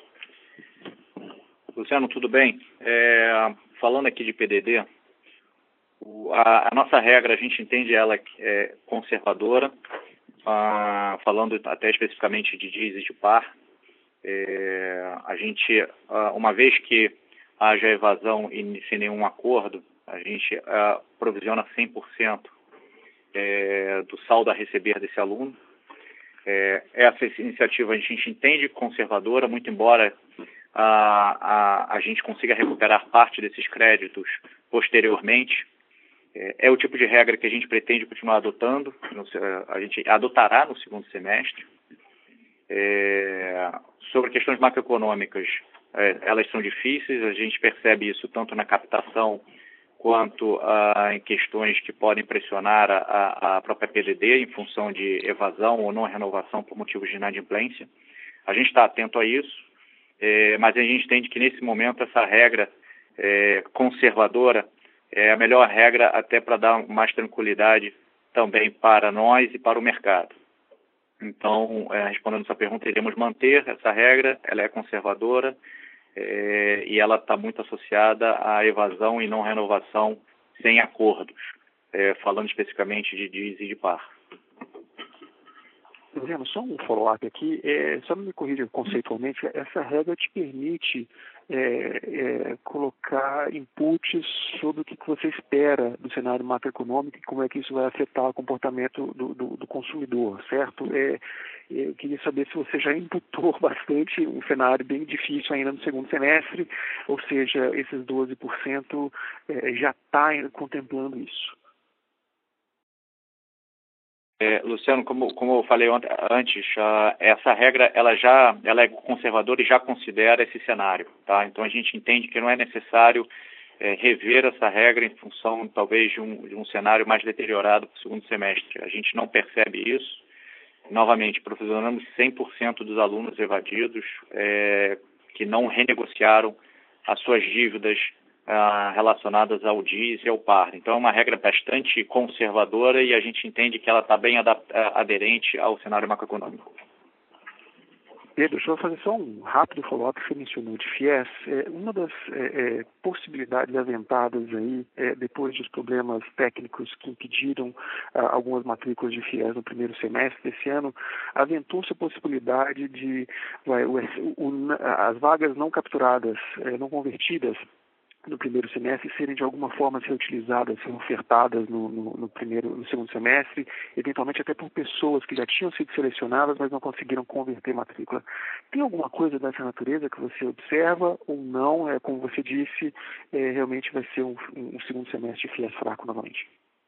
Luciano, tudo bem? É, falando aqui de P D D, A, a nossa regra, a gente entende ela é conservadora, ah, falando até especificamente de D I S e de par. É, a gente, ah, uma vez que haja evasão e sem nenhum acordo, a gente ah, provisiona cem por cento é, do saldo a receber desse aluno. É, essa iniciativa a gente entende conservadora, muito embora a, a, a gente consiga recuperar parte desses créditos posteriormente. É o tipo de regra que a gente pretende continuar adotando, a gente adotará no segundo semestre. É, sobre questões macroeconômicas, é, elas são difíceis, a gente percebe isso tanto na captação quanto ah, em questões que podem pressionar a, a própria P D D em função de evasão ou não renovação por motivos de inadimplência. A gente está atento a isso, é, mas a gente entende que nesse momento essa regra é, conservadora é a melhor regra até para dar mais tranquilidade também para nós e para o mercado. Então, é, respondendo essa pergunta, iremos manter essa regra, ela é conservadora é, e ela está muito associada à evasão e não renovação sem acordos, é, falando especificamente de D I S e de par. Zeno, só um follow-up aqui, é, só me corrija conceitualmente, essa regra te permite é, é, colocar inputs sobre o que você espera do cenário macroeconômico e como é que isso vai afetar o comportamento do, do, do consumidor, certo? É, eu queria saber se você já imputou bastante um cenário bem difícil ainda no segundo semestre, ou seja, esses doze por cento é, já está contemplando isso. É, Luciano, como, como eu falei ontem, antes, uh, essa regra ela já ela é conservadora e já considera esse cenário, tá? Então a gente entende que não é necessário é, rever essa regra em função, talvez, de um, de um cenário mais deteriorado para o segundo semestre. A gente não percebe isso. Novamente, provisionamos cem por cento dos alunos evadidos é, que não renegociaram as suas dívidas ah, relacionadas ao D I S e ao P A R. Então, é uma regra bastante conservadora e a gente entende que ela está bem aderente ao cenário macroeconômico. Pedro, deixa eu fazer só um rápido follow-up que você mencionou de FIES. É, uma das é, é, possibilidades aventadas aí, é, depois dos problemas técnicos que impediram ah, algumas matrículas de FIES no primeiro semestre desse ano, aventou-se a possibilidade de vai, o, o, as vagas não capturadas, é, não convertidas, no primeiro semestre serem de alguma forma ser utilizadas, ser ofertadas no, no, no primeiro, no segundo semestre, eventualmente até por pessoas que já tinham sido selecionadas, mas não conseguiram converter matrícula. Tem alguma coisa dessa natureza que você observa ou não? É, como você disse, é, realmente vai ser um, um segundo semestre de FIES fraco novamente?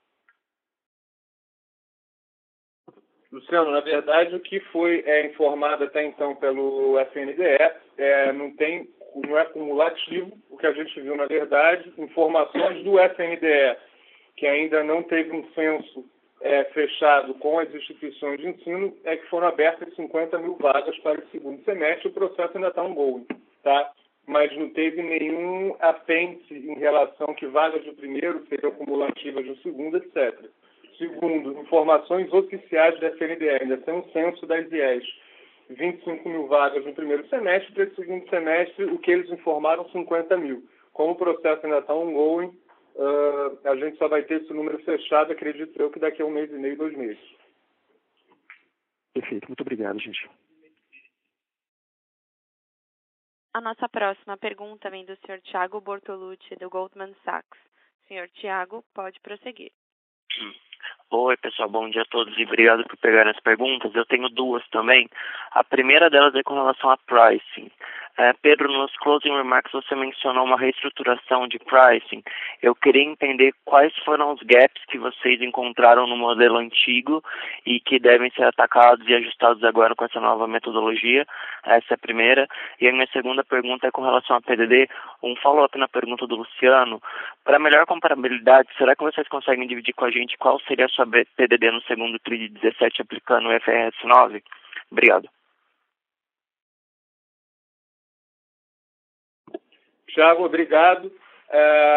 Luciano, na verdade, o que foi é, informado até então pelo F N D E é, não tem, não é cumulativo o que a gente viu, na verdade, informações do F N D E, que ainda não teve um censo é, fechado com as instituições de ensino, é que foram abertas cinquenta mil vagas para o segundo semestre, o processo ainda está ongoing, tá? Mas não teve nenhum apêndice em relação que vagas do primeiro seriam cumulativas do segundo, etcétera. Segundo, informações oficiais da F N D E, ainda tem um censo das I E S, vinte e cinco mil vagas no primeiro semestre, para esse segundo semestre, o que eles informaram, cinquenta mil. Como o processo ainda está ongoing, uh, a gente só vai ter esse número fechado, acredito eu, que daqui a um mês e meio, dois meses. Perfeito, muito obrigado, gente. A nossa próxima pergunta vem do senhor Thiago Bortolucci, do Goldman Sachs. senhor Thiago, pode prosseguir. Oi, pessoal, bom dia a todos e obrigado por pegarem as perguntas. Eu tenho duas também. A primeira delas é com relação a pricing. É, Pedro, nos closing remarks você mencionou uma reestruturação de pricing. Eu queria entender quais foram os gaps que vocês encontraram no modelo antigo e que devem ser atacados e ajustados agora com essa nova metodologia. Essa é a primeira. E a minha segunda pergunta é com relação a P D D, um follow-up na pergunta do Luciano. Para melhor comparabilidade, será que vocês conseguem dividir com a gente qual seria a sua P D D no segundo tri de dezessete aplicando o I F R S nove? Obrigado. Thiago, obrigado. É,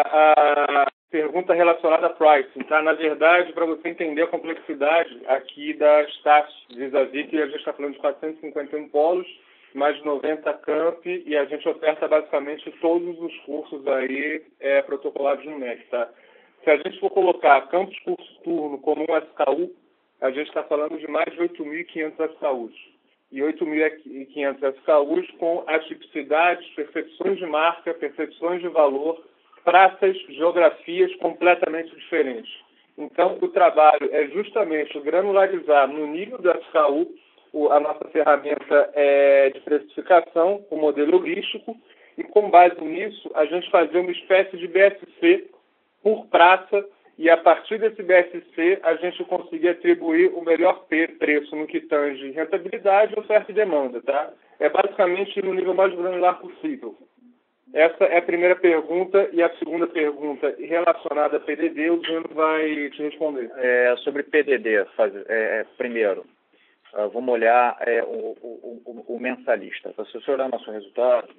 a pergunta relacionada a pricing, tá? Na verdade, para você entender a complexidade aqui das taxas vis-à-vis, que a gente está falando de quatrocentos e cinquenta e um polos, mais de noventa campi, e a gente oferta basicamente todos os cursos aí é, protocolados no M E C, tá? Se a gente for colocar campus curso turno como um S K U, a gente está falando de mais de oito mil e quinhentos S K Us. E oito mil e quinhentos S K Us com atipicidades, percepções de marca, percepções de valor, praças, geografias completamente diferentes. Então, o trabalho é justamente granularizar no nível do S K U o, a nossa ferramenta é de precificação, o modelo heurístico, e com base nisso, a gente fazer uma espécie de B S C por praça, e a partir desse B S C a gente conseguir atribuir o melhor preço no que tange rentabilidade, oferta e demanda, tá? É basicamente no nível mais granular possível. Essa é a primeira pergunta, e a segunda pergunta relacionada a P D D, o Júnior vai te responder. É, sobre P D D, faz, é, primeiro, uh, vamos olhar é, o, o, o, o mensalista. Se você olhar nosso resultado,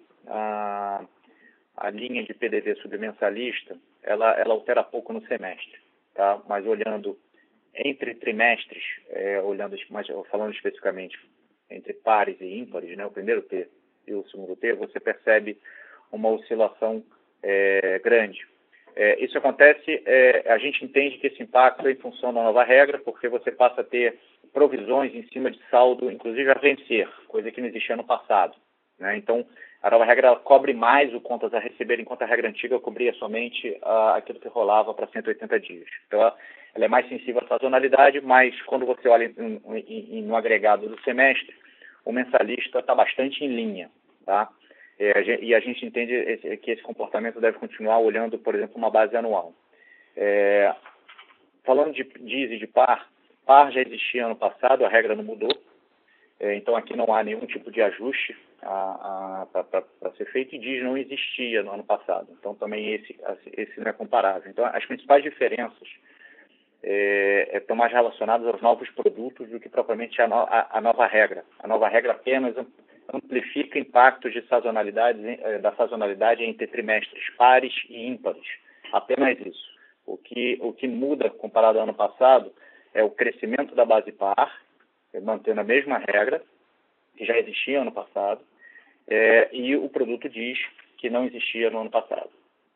a, a linha de P D D sobre mensalista, ela, ela altera pouco no semestre, tá? Mas olhando entre trimestres, é, olhando, mas falando especificamente entre pares e ímpares, né, o primeiro T e o segundo T, você percebe uma oscilação é, grande. É, isso acontece, é, a gente entende que esse impacto é em função da nova regra, porque você passa a ter provisões em cima de saldo, inclusive a vencer, coisa que não existia no passado, né? Então, a nova regra ela cobre mais o contas a receber, enquanto a regra antiga cobria somente uh, aquilo que rolava para cento e oitenta dias. Então, ela, ela é mais sensível à sazonalidade, mas quando você olha em, em, em, no agregado do semestre, o mensalista está bastante em linha, tá? É, e a gente entende esse, que esse comportamento deve continuar olhando, por exemplo, uma base anual. É, falando de D I S e de P A R, P A R já existia ano passado, a regra não mudou, é, então aqui não há nenhum tipo de ajuste para ser feito, e diz não existia no ano passado. Então, também esse, esse não é comparável. Então, as principais diferenças é, estão mais relacionadas aos novos produtos do que propriamente a, no, a, a nova regra. A nova regra apenas amplifica impactos de sazonalidade, da sazonalidade entre trimestres pares e ímpares. Apenas isso. O que, o que muda comparado ao ano passado é o crescimento da base par, mantendo a mesma regra, que já existia no ano passado, é, e o produto diz que não existia no ano passado.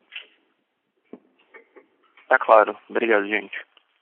Tá claro. Obrigado, gente.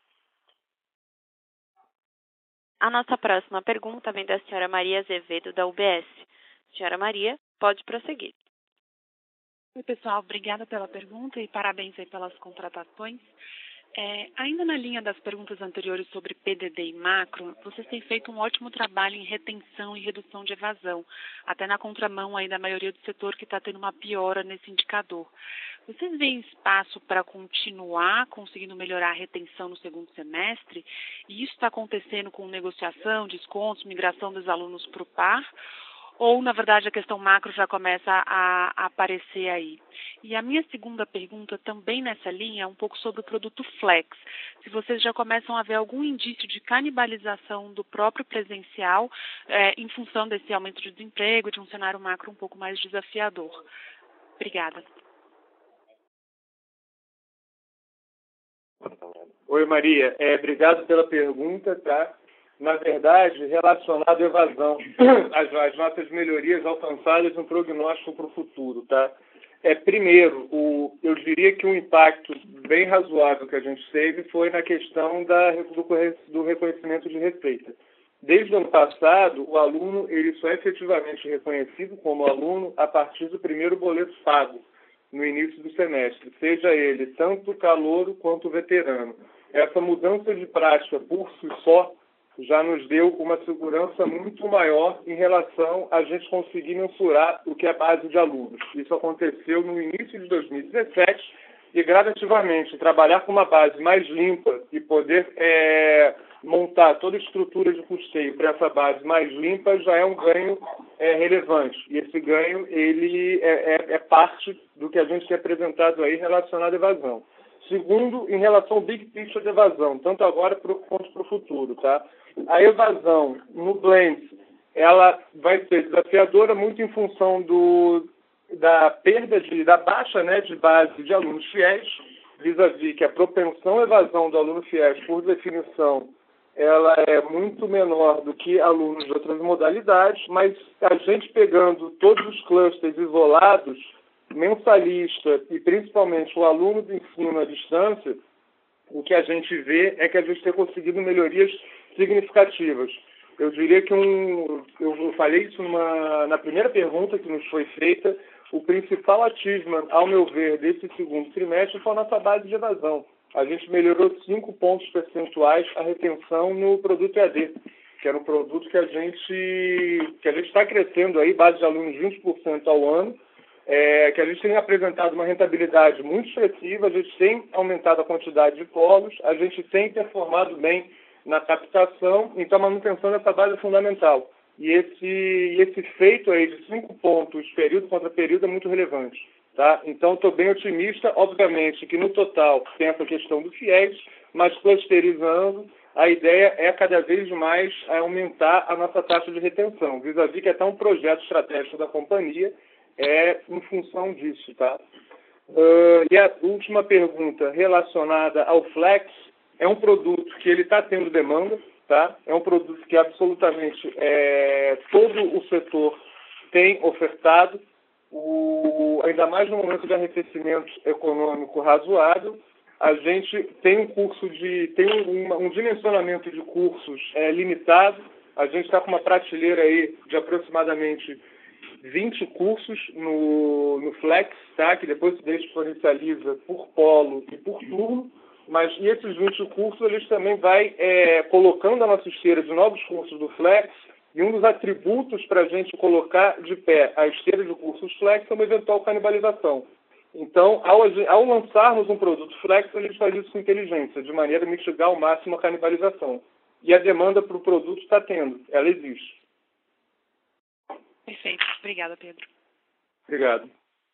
A nossa próxima pergunta vem da senhora Maria Azevedo, da U B S. Senhora Maria, pode prosseguir. Oi, pessoal. Obrigada pela pergunta e parabéns aí pelas contratações. É, ainda na linha das perguntas anteriores sobre P D D e macro, vocês têm feito um ótimo trabalho em retenção e redução de evasão, até na contramão aí da maioria do setor que está tendo uma piora nesse indicador. Vocês veem espaço para continuar conseguindo melhorar a retenção no segundo semestre? E isso está acontecendo com negociação, descontos, migração dos alunos para o par? Ou, na verdade, a questão macro já começa a, a aparecer aí? E a minha segunda pergunta, também nessa linha, é um pouco sobre o produto Flex. Se vocês já começam a ver algum indício de canibalização do próprio presencial é, em função desse aumento de desemprego, de um cenário macro um pouco mais desafiador. Obrigada. Oi, Maria. É, obrigado pela pergunta, tá? Na verdade, relacionado à evasão, as, as nossas melhorias alcançadas no prognóstico para o futuro, tá? É, primeiro, o, eu diria que um impacto bem razoável que a gente teve foi na questão da, do, do reconhecimento de receita. Desde o ano passado, o aluno ele só é efetivamente reconhecido como aluno a partir do primeiro boleto pago, no início do semestre, seja ele tanto calouro quanto veterano. Essa mudança de prática por si só já nos deu uma segurança muito maior em relação a gente conseguir mensurar o que é base de alunos. Isso aconteceu no início de dois mil e dezessete e, gradativamente, trabalhar com uma base mais limpa e poder é, montar toda a estrutura de custeio para essa base mais limpa já é um ganho é, relevante. E esse ganho ele é, é, é parte do que a gente tem apresentado aí relacionado à evasão. Segundo, em relação ao big picture de evasão, tanto agora quanto para o futuro, tá? A evasão no blend, ela vai ser desafiadora muito em função do, da perda, de, da baixa, né, de base de alunos fiéis, vis-à-vis que a propensão à evasão do aluno fiéis, por definição, ela é muito menor do que alunos de outras modalidades, mas a gente pegando todos os clusters isolados, mensalista e principalmente o aluno do ensino à distância, o que a gente vê é que a gente tem conseguido melhorias significativas. Eu diria que um, eu falei isso numa, na primeira pergunta que nos foi feita, o principal achievement, ao meu ver, desse segundo trimestre foi a nossa base de evasão. A gente melhorou cinco pontos percentuais a retenção no produto E A D, que era um produto que a gente que a gente está crescendo aí, base de alunos vinte por cento ao ano, É, que a gente tem apresentado uma rentabilidade muito expressiva, a gente tem aumentado a quantidade de polos, a gente tem performado bem na captação, então a manutenção dessa base é fundamental. E esse, esse feito aí de cinco pontos, período contra período, é muito relevante. Tá? Então estou bem otimista, obviamente que no total tem essa questão do fiéis, mas clusterizando, a ideia é cada vez mais aumentar a nossa taxa de retenção, vis-à-vis que é até um projeto estratégico da companhia, é em função disso, tá? Uh, e a última pergunta relacionada ao Flex, é um produto que ele está tendo demanda, tá? É um produto que absolutamente é, todo o setor tem ofertado, o, ainda mais no momento de arrefecimento econômico razoável. A gente tem um curso de, tem um, um dimensionamento de cursos é, limitado. A gente está com uma prateleira aí de aproximadamente vinte cursos no, no Flex, tá? Que depois se disponibiliza por polo e por turno, mas e esses vinte cursos eles também vai é, colocando a nossa esteira de novos cursos do Flex, e um dos atributos para a gente colocar de pé a esteira de cursos Flex é uma eventual canibalização. Então, ao, ao lançarmos um produto Flex, a gente faz isso com inteligência, de maneira a mitigar ao máximo a canibalização. E a demanda para o produto está tendo, ela existe. Perfeito. Obrigada, Pedro. Obrigado.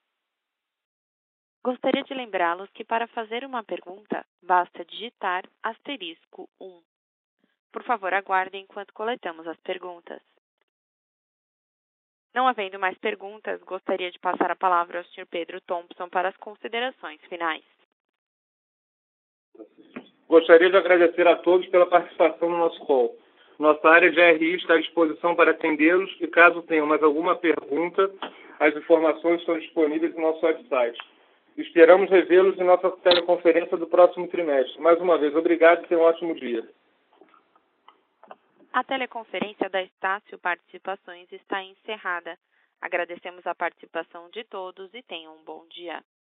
Gostaria de lembrá-los que para fazer uma pergunta, basta digitar asterisco um. Por favor, aguardem enquanto coletamos as perguntas. Não havendo mais perguntas, gostaria de passar a palavra ao senhor Pedro Thompson para as considerações finais. Gostaria de agradecer a todos pela participação no nosso call. Nossa área de R I está à disposição para atendê-los e, caso tenham mais alguma pergunta, as informações estão disponíveis no nosso website. Esperamos revê-los em nossa teleconferência do próximo trimestre. Mais uma vez, obrigado e tenham um ótimo dia. A teleconferência da Estácio Participações está encerrada. Agradecemos a participação de todos e tenham um bom dia.